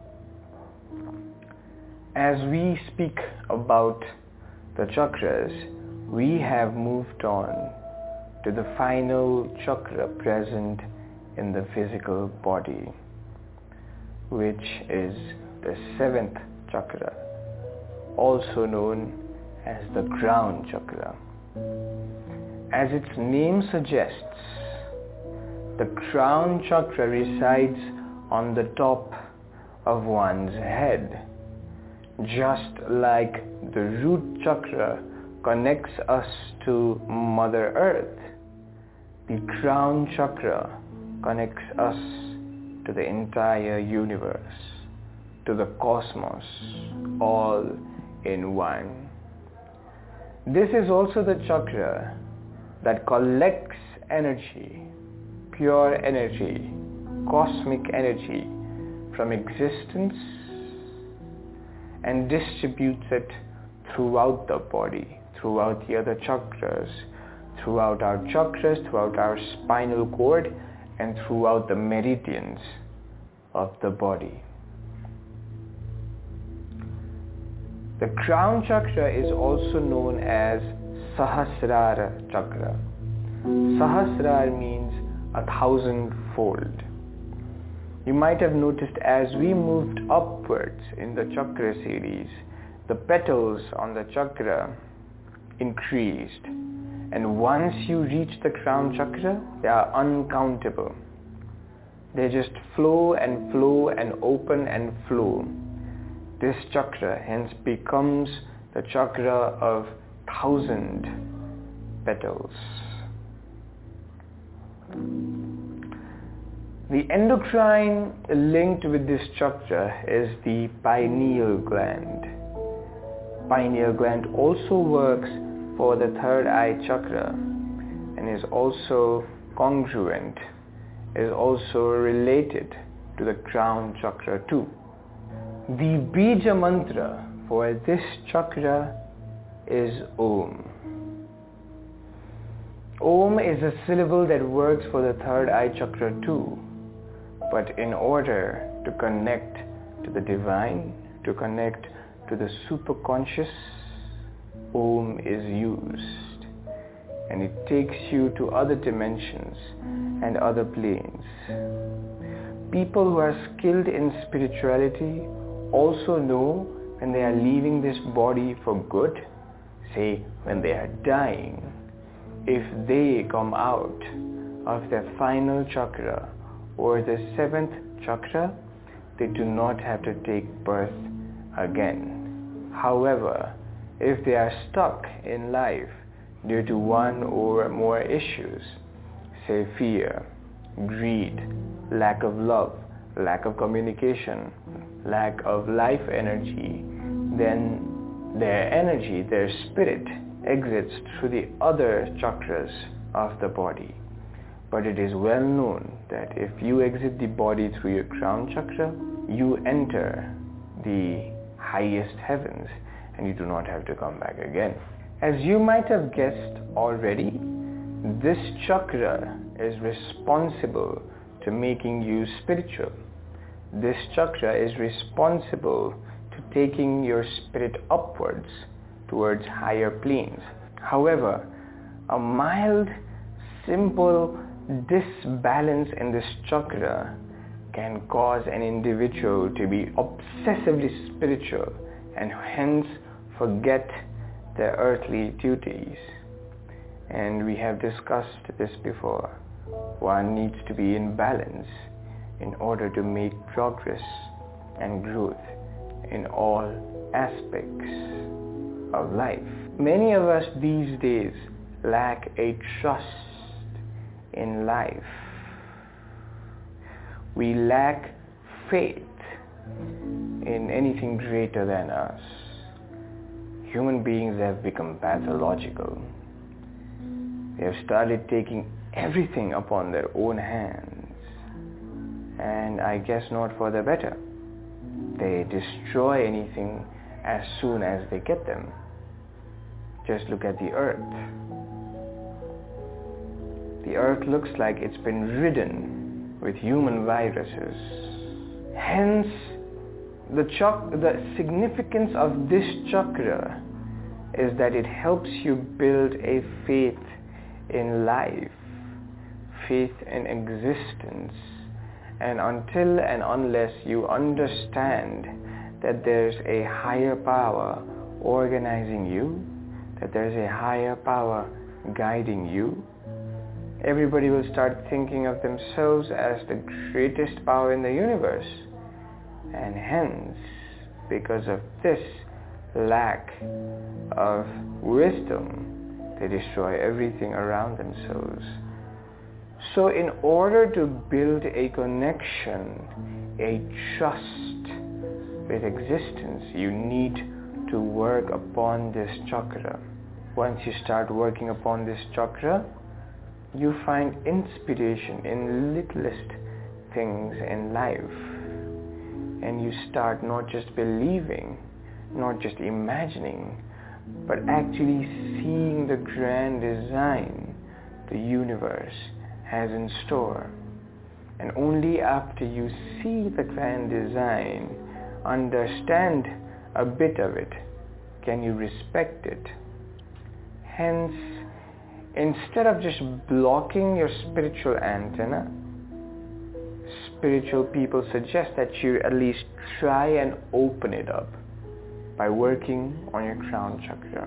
As we speak about the chakras, we have moved on to the final chakra present in the physical body, which is the 7th chakra, also known as the crown chakra. As its name suggests, the crown chakra resides on the top of one's head. Just like the root chakra connects us to Mother Earth, the crown chakra connects us to the entire universe, to the cosmos, all in one. This is also the chakra that collects energy, pure energy, cosmic energy from existence and distributes it throughout the body, throughout the other chakras, throughout our spinal cord, and throughout the meridians of the body. The crown chakra is also known as Sahasrara chakra. Sahasrara means 1,000-fold. You might have noticed as we moved upwards in the chakra series, the petals on the chakra increased. And once you reach the crown chakra, they are uncountable. They just flow and flow and open and flow. This chakra hence becomes the chakra of 1,000 petals. The endocrine linked with this chakra is the pineal gland. Pineal gland also works for the third eye chakra and is also congruent, is also related to the crown chakra too. The Bija mantra for this chakra is Om. Om is a syllable that works for the third eye chakra too, but in order to connect to the divine, to connect to the superconscious, Om is used, and it takes you to other dimensions and other planes. People who are skilled in spirituality also know when they are leaving this body for good, say when they are dying, if they come out of their final chakra or the 7th chakra, they do not have to take birth again. However, if they are stuck in life due to one or more issues, say fear, greed, lack of love, lack of communication, lack of life energy, then their energy, their spirit exits through the other chakras of the body. But it is well known that if you exit the body through your crown chakra, you enter the highest heavens and you do not have to come back again. As you might have guessed already, this chakra is responsible to making you spiritual. This chakra is responsible to taking your spirit upwards towards higher planes. However, a mild, simple disbalance in this chakra can cause an individual to be obsessively spiritual and hence forget their earthly duties. And we have discussed this before. One needs to be in balance in order to make progress and growth in all aspects of life. Many of us these days lack a trust in life. We lack faith in anything greater than us. Human beings have become pathological. They have started taking everything upon their own hands, and I guess not for the better. They destroy anything as soon as they get them. Just look at the earth. The earth looks like it's been ridden with human viruses. Hence, the significance of this chakra is that it helps you build a faith in life, faith in existence. And until and unless you understand that there's a higher power organizing you, that there's a higher power guiding you, everybody will start thinking of themselves as the greatest power in the universe. And hence, because of this lack of wisdom, they destroy everything around themselves. So in order to build a connection, a trust with existence, you need to work upon this chakra. Once you start working upon this chakra, you find inspiration in littlest things in life. And you start not just believing, not just imagining, but actually seeing the grand design the universe has in store. And only after you see the grand design, understand a bit of it, can you respect it. Hence, instead of just blocking your spiritual antenna, spiritual people suggest that you at least try and open it up by working on your crown chakra.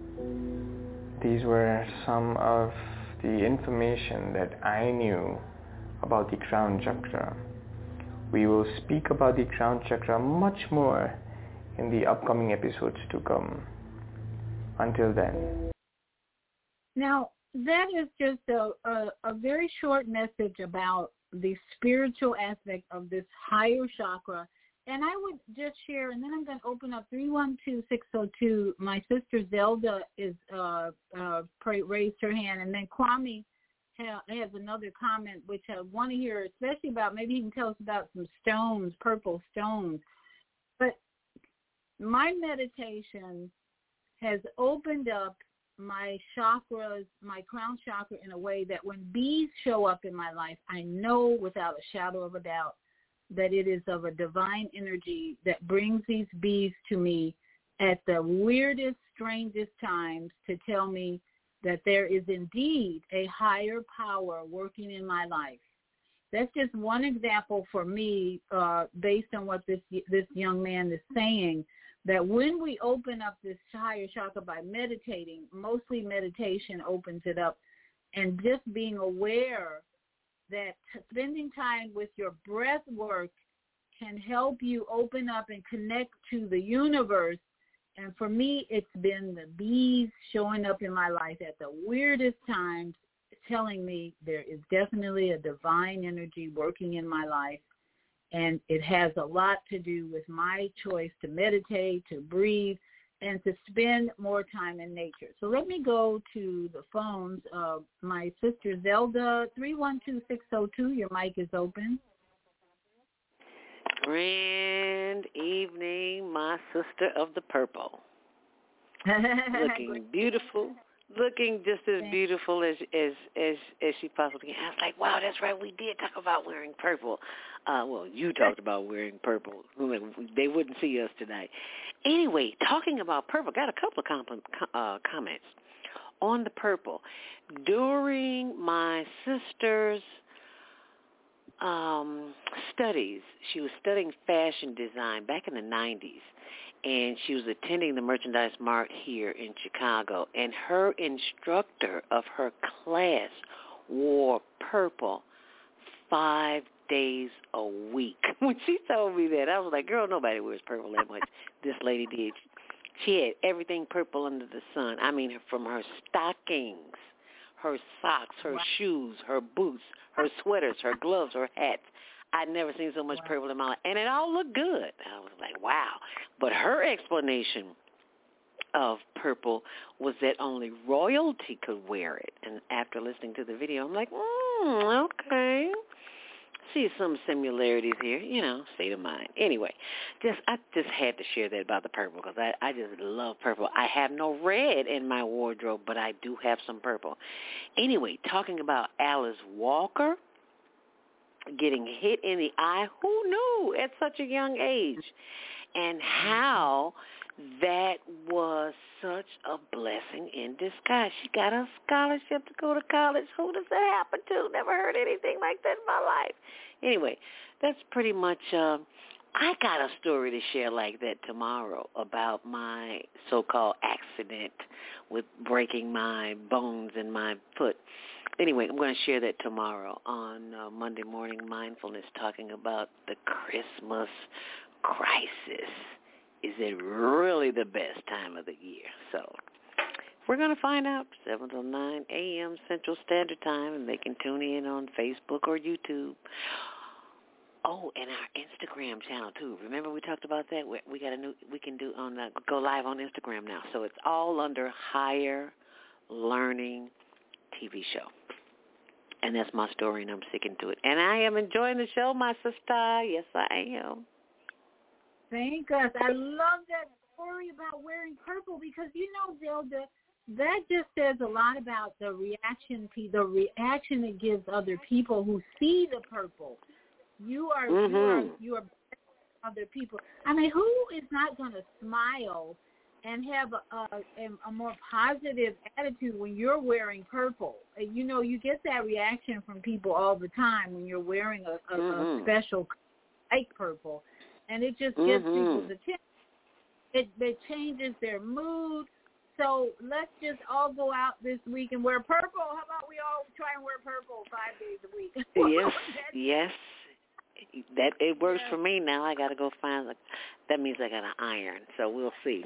These were some of the information that I knew about the crown chakra. We will speak about the crown chakra much more in the upcoming episodes to come. Until then. Now, that is just a very short message about the spiritual aspect of this higher chakra. And I would just share, and then I'm going to open up 312-602. My sister Zelda is raised her hand, and then Kwame has another comment, which I want to hear, especially about, maybe he can tell us about some stones, purple stones. But my meditation has opened up my chakras, my crown chakra, in a way that when bees show up in my life, I know without a shadow of a doubt that it is of a divine energy that brings these bees to me at the weirdest, strangest times to tell me that there is indeed a higher power working in my life. That's just one example for me, based on what this young man is saying, that when we open up this higher chakra by meditating, mostly meditation opens it up, and just being aware that spending time with your breath work can help you open up and connect to the universe. And for me, it's been the bees showing up in my life at the weirdest times, telling me there is definitely a divine energy working in my life. And it has a lot to do with my choice to meditate, to breathe, and to spend more time in nature. So let me go to the phones. My sister Zelda, 312602, your mic is open. Grand evening, my sister of the purple. Looking beautiful. Looking just as beautiful as she possibly can. I was like, wow, that's right. We did talk about wearing purple. Well, you talked about wearing purple. They wouldn't see us tonight. Anyway, talking about purple, got a couple of comments on the purple. During my sister's studies, she was studying fashion design back in the 90s. And she was attending the Merchandise Mart here in Chicago. And her instructor of her class wore purple 5 days a week. When she told me that, I was like, girl, nobody wears purple that much. This lady did. She had everything purple under the sun. I mean, from her stockings, her socks, her shoes, her boots, her sweaters, her gloves, her hats. I'd never seen so much purple in my life. And it all looked good. I was like, wow. But her explanation of purple was that only royalty could wear it. And after listening to the video, I'm like, okay. See some similarities here, state of mind. Anyway, I just had to share that about the purple because I just love purple. I have no red in my wardrobe, but I do have some purple. Anyway, talking about Alice Walker getting hit in the eye, who knew at such a young age? And how that was such a blessing in disguise. She got a scholarship to go to college. Who does that happen to? Never heard anything like that in my life. Anyway, that's pretty much, I got a story to share like that tomorrow about my so-called accident with breaking my bones in my foot. Anyway, I'm going to share that tomorrow on Monday Morning Mindfulness, talking about the Christmas crisis. Is it really the best time of the year? So we're going to find out 7 to 9 a.m. Central Standard Time, and they can tune in on Facebook or YouTube. Oh, and our Instagram channel too. Remember we talked about that? We got we can do go live on Instagram now. So it's all under Higher Learning TV show. And that's my story, and I'm sticking to it. And I am enjoying the show, my sister. Yes, I am. Thank us. I love that story about wearing purple because, Zelda, that just says a lot about the reaction it gives other people who see the purple. You are other people. I mean, who is not going to smile and have a more positive attitude when you're wearing purple? You get that reaction from people all the time when you're wearing a special like purple, and it just gets people's attention. It changes their mood. So let's just all go out this week and wear purple. How about we all try and wear purple 5 days a week? Yes. That it works for me now. I got to go find that means I got to iron. So we'll see.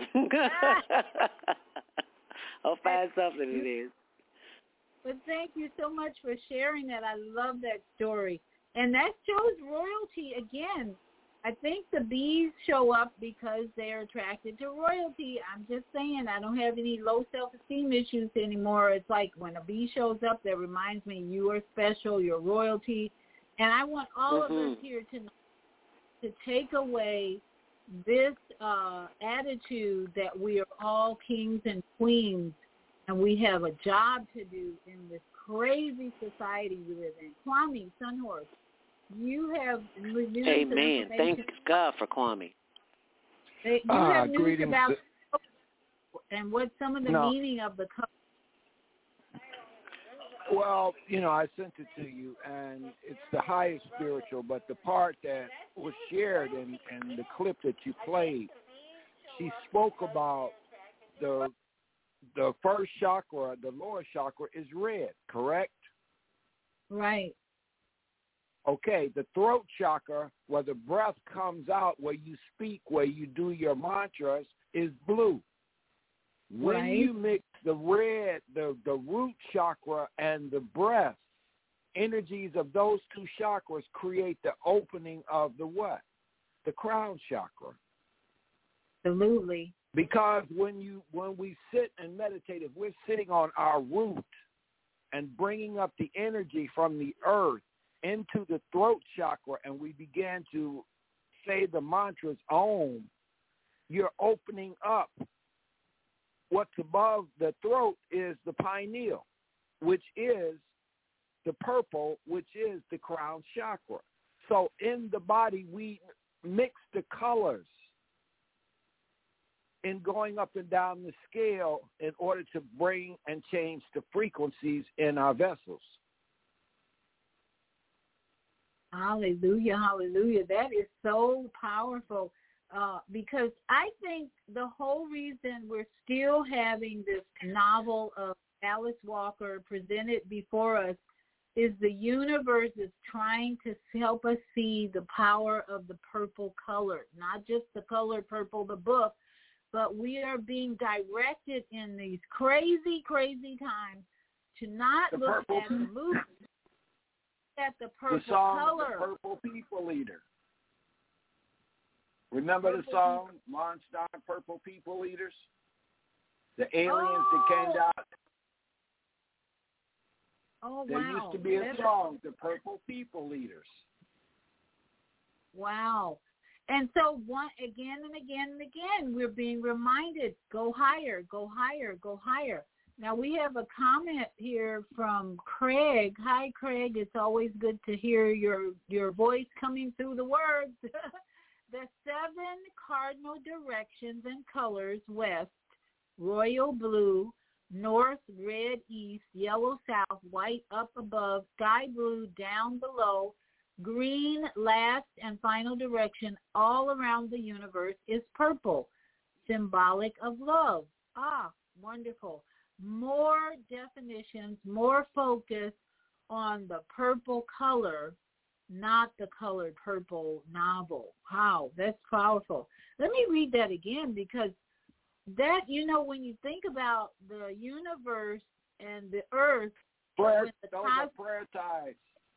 I'll find something it is. But thank you so much for sharing that. I love that story. And that shows royalty again. I think the bees show up because they're attracted to royalty. I'm just saying, I don't have any low self-esteem issues anymore. It's like when a bee shows up, that reminds me you are special, you're royalty. And I want all of us here tonight to take away this attitude that we are all kings and queens, and we have a job to do in this crazy society we live in. Kwame Sunhorse, you have news. Amen. Thank God for Kwame. You have news about and what some of the meaning of the color. Well, I sent it to you, and it's the highest spiritual, but the part that was shared in the clip that you played, she spoke about the first chakra, the lower chakra, is red, correct? Right. Okay, the throat chakra, where the breath comes out, where you speak, where you do your mantras, is blue. When you mix the red, the root chakra and the breath, energies of those two chakras create the opening of the what? The crown chakra. Absolutely. Because when we sit and meditate, if we're sitting on our root and bringing up the energy from the earth into the throat chakra, and we begin to say the mantras Om, you're opening up what's above the throat is the pineal, which is the purple, which is the crown chakra. So in the body, we mix the colors in going up and down the scale in order to bring and change the frequencies in our vessels. Hallelujah, hallelujah. That is so powerful because I think the whole reason we're still having this novel of Alice Walker presented before us is the universe is trying to help us see the power of the purple color, not just the color purple, the book, but we are being directed in these crazy, crazy times to not look at the movie, at the purple color. The Purple People Eater. Remember the song, Monstein, Purple People Eaters? The aliens that came down. Oh, there used to be a song, The Purple People Eaters. Wow. And so again and again and again, we're being reminded, go higher, go higher, go higher. Now, we have a comment here from Craig. Hi, Craig. It's always good to hear your voice coming through the words. The 7 cardinal directions and colors: west, royal blue; north, red, east; yellow, south; white, up above; sky blue, down below; green, last and final direction all around the universe is purple, symbolic of love. Ah, wonderful. More definitions, more focus on the purple color, not the colored purple novel. Wow, that's powerful. Let me read that again, because that, when you think about the universe and the earth, those are prayer ties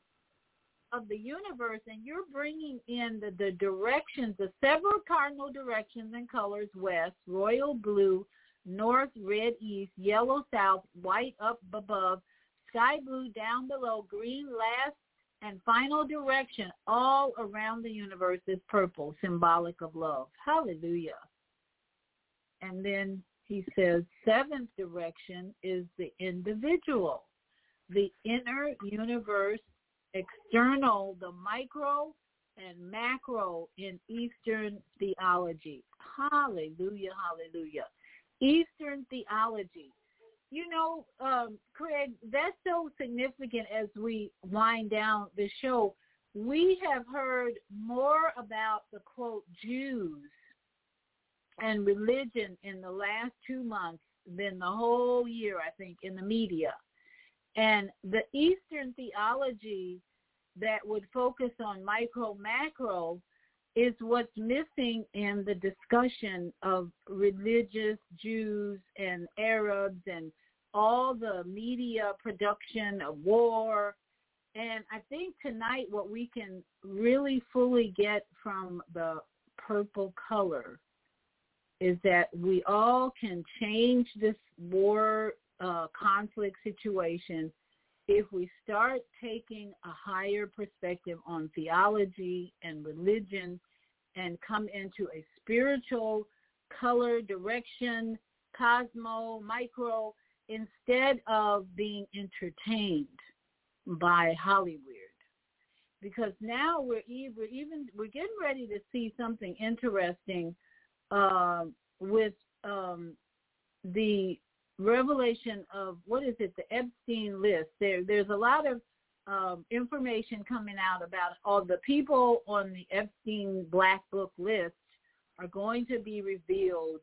of the universe, and you're bringing in the directions, the several cardinal directions and colors: west, royal blue; north, red, east; yellow, south; white, up above; sky blue, down below; green, last and final direction all around the universe is purple, symbolic of love. Hallelujah. And then he says 7th direction is the individual, the inner universe, external, the micro and macro in Eastern theology. Hallelujah, hallelujah. Eastern theology. Craig, that's so significant as we wind down the show. We have heard more about the, quote, Jews and religion in the last 2 months than the whole year, I think, in the media. And the Eastern theology that would focus on micro, macro is what's missing in the discussion of religious Jews and Arabs and all the media production of war. And I think tonight what we can really fully get from the purple color is that we all can change this war conflict situation if we start taking a higher perspective on theology and religion and come into a spiritual color, direction, cosmo, micro, instead of being entertained by Hollywood. Because now we're getting ready to see something interesting with the revelation of, the Epstein list. There's a lot of information coming out about all the people on the Epstein Black Book list are going to be revealed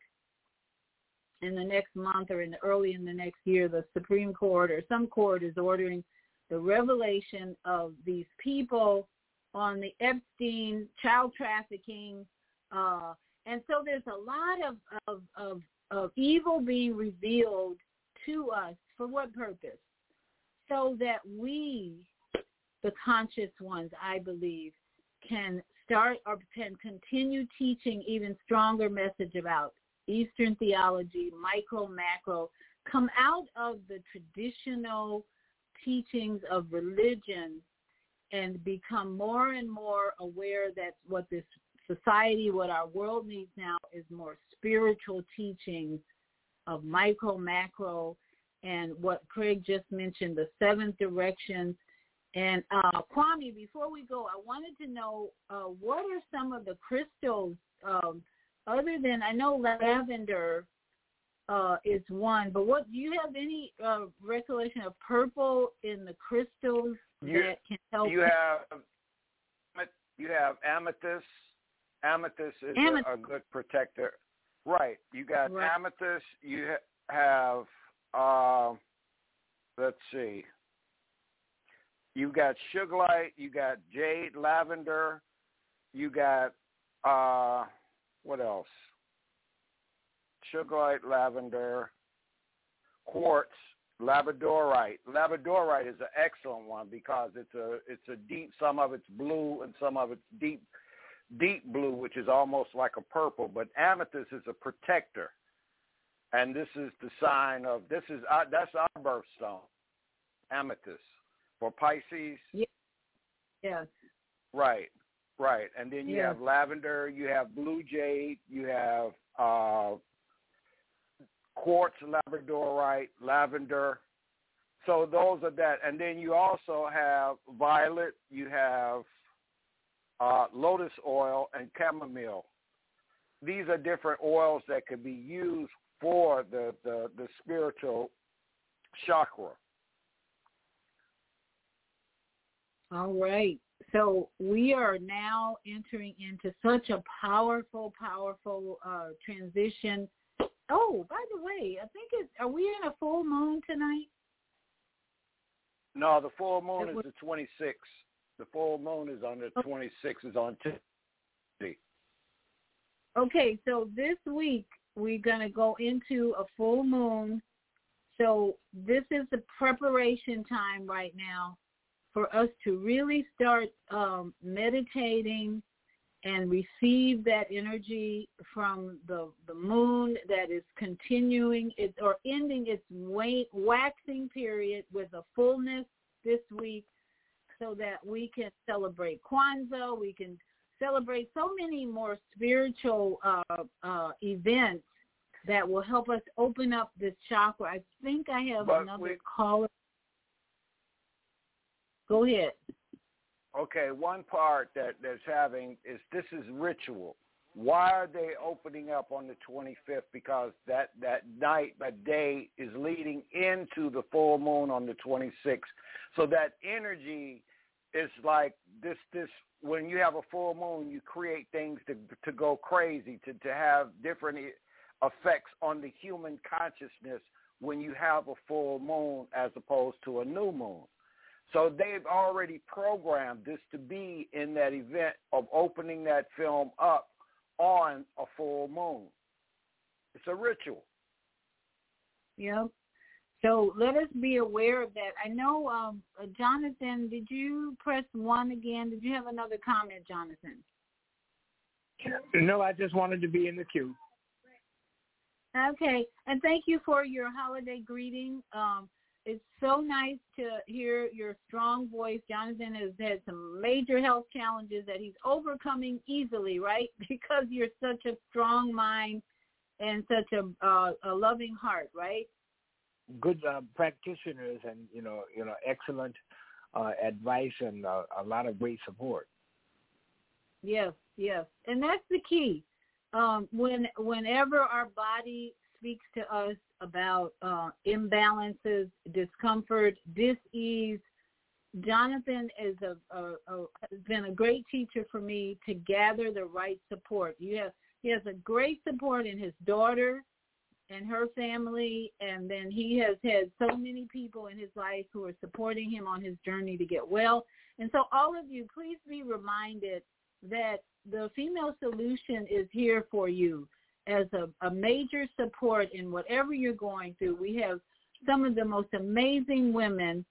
in the next month or early in the next year. The Supreme Court or some court is ordering the revelation of these people on the Epstein child trafficking, and so there's a lot of evil being revealed to us. For what purpose? So that we, the conscious ones, I believe, can start or can continue teaching even stronger message about Eastern theology, micro, macro, come out of the traditional teachings of religion and become more and more aware that what this society, what our world needs now is more spiritual teachings of micro, macro, and what Craig just mentioned, the 7 directions. And Kwame, before we go, I wanted to know what are some of the crystals, other than, I know lavender is one, but what do you have any recollection of purple in the crystals that can help? You have amethyst. Amethyst is a good protector. Right. You got amethyst. You have, let's see. You got sugarlight. You got jade, lavender. You got, what else? Sugarlight, lavender, quartz, labradorite. Labradorite is an excellent one because it's a deep. Some of it's blue and some of it's deep blue, which is almost like a purple. But amethyst is a protector, and this is the sign of that's our birthstone, amethyst for Pisces. Yes. Right. And then you have lavender. You have blue jade. You have quartz, labradorite, lavender. So those are that. And then you also have violet. You have lotus oil and chamomile. These are different oils that could be used for the spiritual chakra. All right. So we are now entering into such a powerful transition. Oh, by the way, I think are we in a full moon tonight? No, the full moon is the 26th. The full moon is on the 26th, is on Tuesday. Okay, so this week we're going to go into a full moon. So this is the preparation time right now for us to really start meditating and receive that energy from the moon that is continuing its or ending its waxing period with a fullness this week, so that we can celebrate Kwanzaa, we can celebrate so many more spiritual events that will help us open up this chakra. I think I have another caller. Go ahead. Okay, one part that's having is this is ritual. Why are they opening up on the 25th? Because that day is leading into the full moon on the 26th. So that energy is like this when you have a full moon, you create things to go crazy, to have different effects on the human consciousness when you have a full moon as opposed to a new moon. So they've already programmed this to be in that event of opening that film up on a full moon. It's a ritual. Yep. So let us be aware of that. I know, Jonathan, did you press 1 again? Did you have another comment, Jonathan? No, I just wanted to be in the queue. Okay. And thank you for your holiday greeting. It's so nice to hear your strong voice. Jonathan has had some major health challenges that he's overcoming easily, right? Because you're such a strong mind and such a loving heart, right? Good practitioners and, excellent advice and a lot of great support. Yes. And that's the key. Whenever our body speaks to us about imbalances, discomfort, dis-ease, Jonathan is has been a great teacher for me to gather the right support. He has a great support in his daughter and her family, and then he has had so many people in his life who are supporting him on his journey to get well. And so all of you, please be reminded that the Female Solution is here for you as a major support in whatever you're going through. We have some of the most amazing women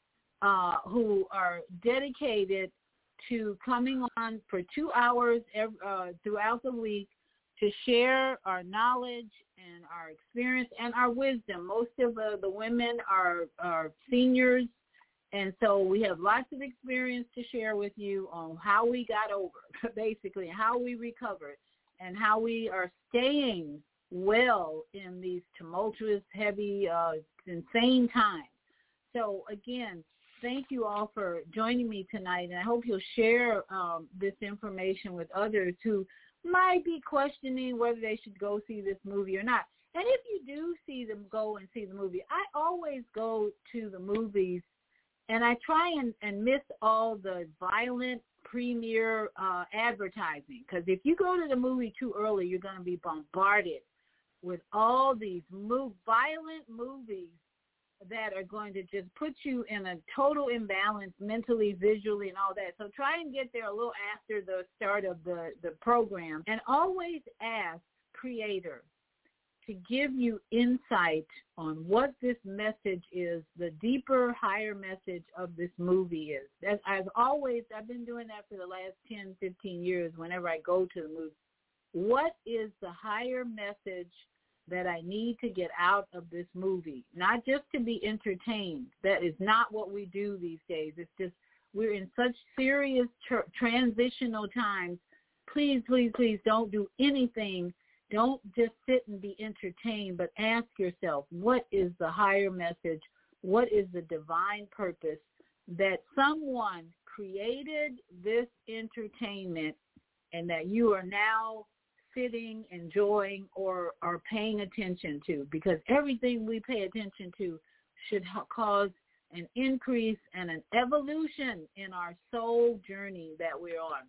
who are dedicated to coming on for 2 hours throughout the week to share our knowledge and our experience and our wisdom. Most of the women are seniors, and so we have lots of experience to share with you on how we got over, basically, how we recovered, and how we are staying well in these tumultuous, heavy, insane times. So, again, thank you all for joining me tonight, and I hope you'll share this information with others who might be questioning whether they should go see this movie or not. And if you do go and see the movie, I always go to the movies and I try and miss all the violent premiere advertising, because if you go to the movie too early, you're going to be bombarded with all these violent movies that are going to just put you in a total imbalance mentally, visually, and all that. So try and get there a little after the start of the program. And always ask Creator to give you insight on what this message is, the deeper, higher message of this movie is. I've been doing that for the last 10, 15 years whenever I go to the movie. What is the higher message that I need to get out of this movie? Not just to be entertained. That is not what we do these days. It's just we're in such serious transitional times. Please, please, please don't do anything. Don't just sit and be entertained, but ask yourself, what is the higher message? What is the divine purpose that someone created this entertainment and that you are now sitting, enjoying, or are paying attention to? Because everything we pay attention to should cause an increase and an evolution in our soul journey that we're on.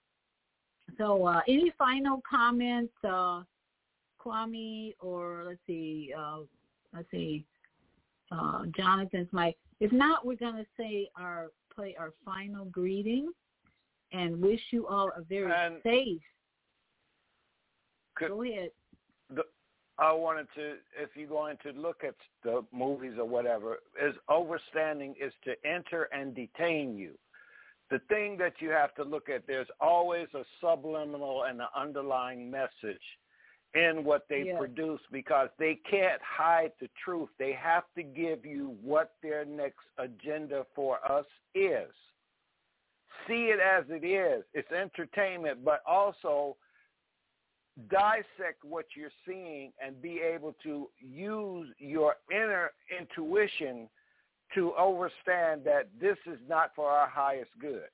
So any final comments, Kwame, or let's see, Jonathan's mic. If not, we're going to play our final greeting and wish you all a very safe. Go ahead. I wanted to, if you're going to look at the movies or whatever, is overstanding is to enter and detain you. The thing that you have to look at, there's always a subliminal and an underlying message in what they produce, because they can't hide the truth. They have to give you what their next agenda for us is. See it as it is. It's entertainment, but also dissect what you're seeing and be able to use your inner intuition to understand that this is not for our highest good.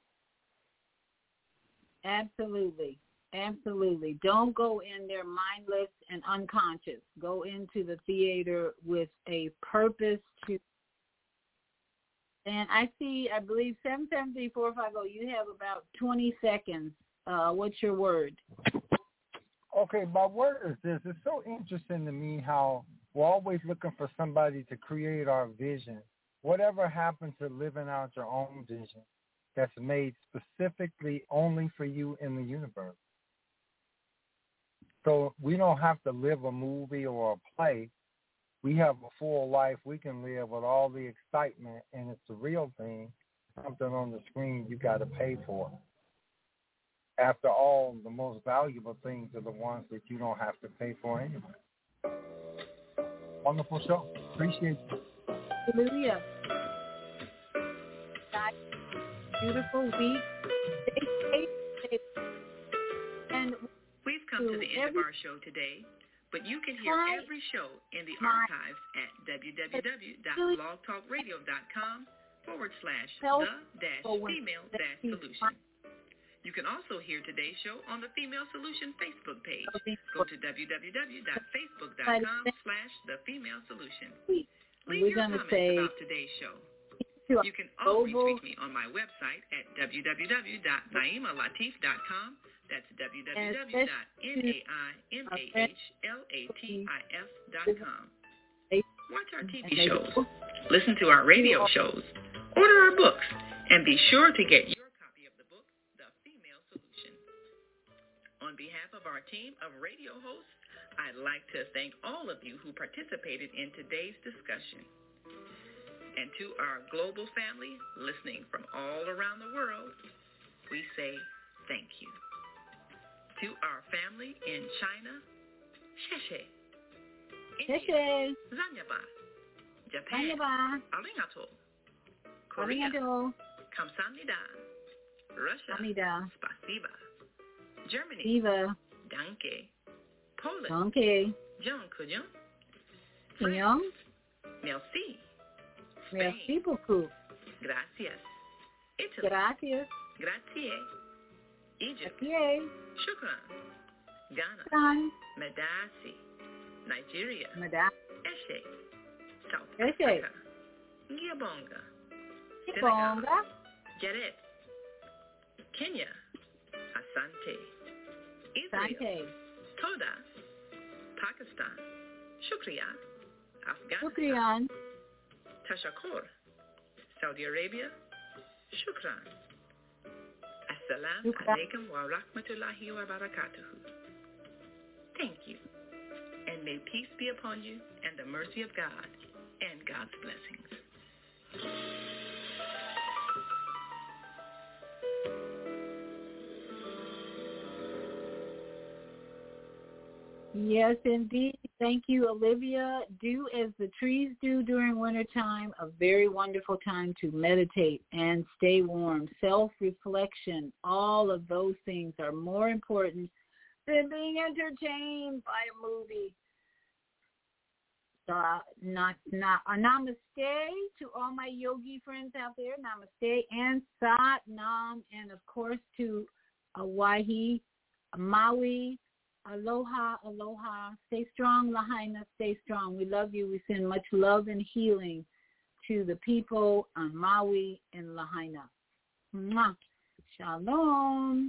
Absolutely. Absolutely. Don't go in there mindless and unconscious. Go into the theater with a purpose to. And I believe 773-450, you have about 20 seconds. What's your word? Okay, my word is this. It's so interesting to me how we're always looking for somebody to create our vision. Whatever happened to living out your own vision that's made specifically only for you in the universe? So we don't have to live a movie or a play. We have a full life we can live with all the excitement, and it's the real thing, something on the screen you got to pay for. After all, the most valuable things are the ones that you don't have to pay for anyway. Wonderful show. Appreciate you. Hallelujah. Beautiful week. And we've come to the end of our show today, but you can hear every show in the archives at www.blogtalkradio.com/the-female-solution. You can also hear today's show on the Female Solution Facebook page. Go to www.facebook.com/the-female-solution. Leave your comments about today's show. You can always reach me on my website at www.naimalatif.com That's www.naimahLatif.com. Watch our TV shows, listen to our radio shows, order our books, and be sure to get your copy of the book, The Female Solution. On behalf of our team of radio hosts, I'd like to thank all of you who participated in today's discussion. And to our global family listening from all around the world, we say thank you. To our family in China, Sheshe. India, Zanyaba. Japan, Arigato. Korea, Kamsamnida. Russia, Spasiba. Germany, Danke. Poland, Jean France, Merci. Merci beaucoup. Gracias. Italy, Grazie. Egypt, Shukran. Ghana, Medasi. Nigeria, Eshe. South Africa, Ngiyabonga. Senegal, Jared. Kenya, Asante. Israel, Toda. Pakistan, Shukriya. Afghanistan, Tashakur. Saudi Arabia, Shukran. Assalamu alaikum wa rahmatullahi wa barakatuhu. Thank you. And may peace be upon you and the mercy of God and God's blessings. Yes, indeed. Thank you, Olivia. Do as the trees do during wintertime, a very wonderful time to meditate and stay warm. Self-reflection, all of those things are more important than being entertained by a movie. So, namaste to all my yogi friends out there. Namaste and Sat Nam, and of course to Hawaii, Maui. Aloha, aloha. Stay strong, Lahaina. Stay strong. We love you. We send much love and healing to the people on Maui and Lahaina. Mwah. Shalom.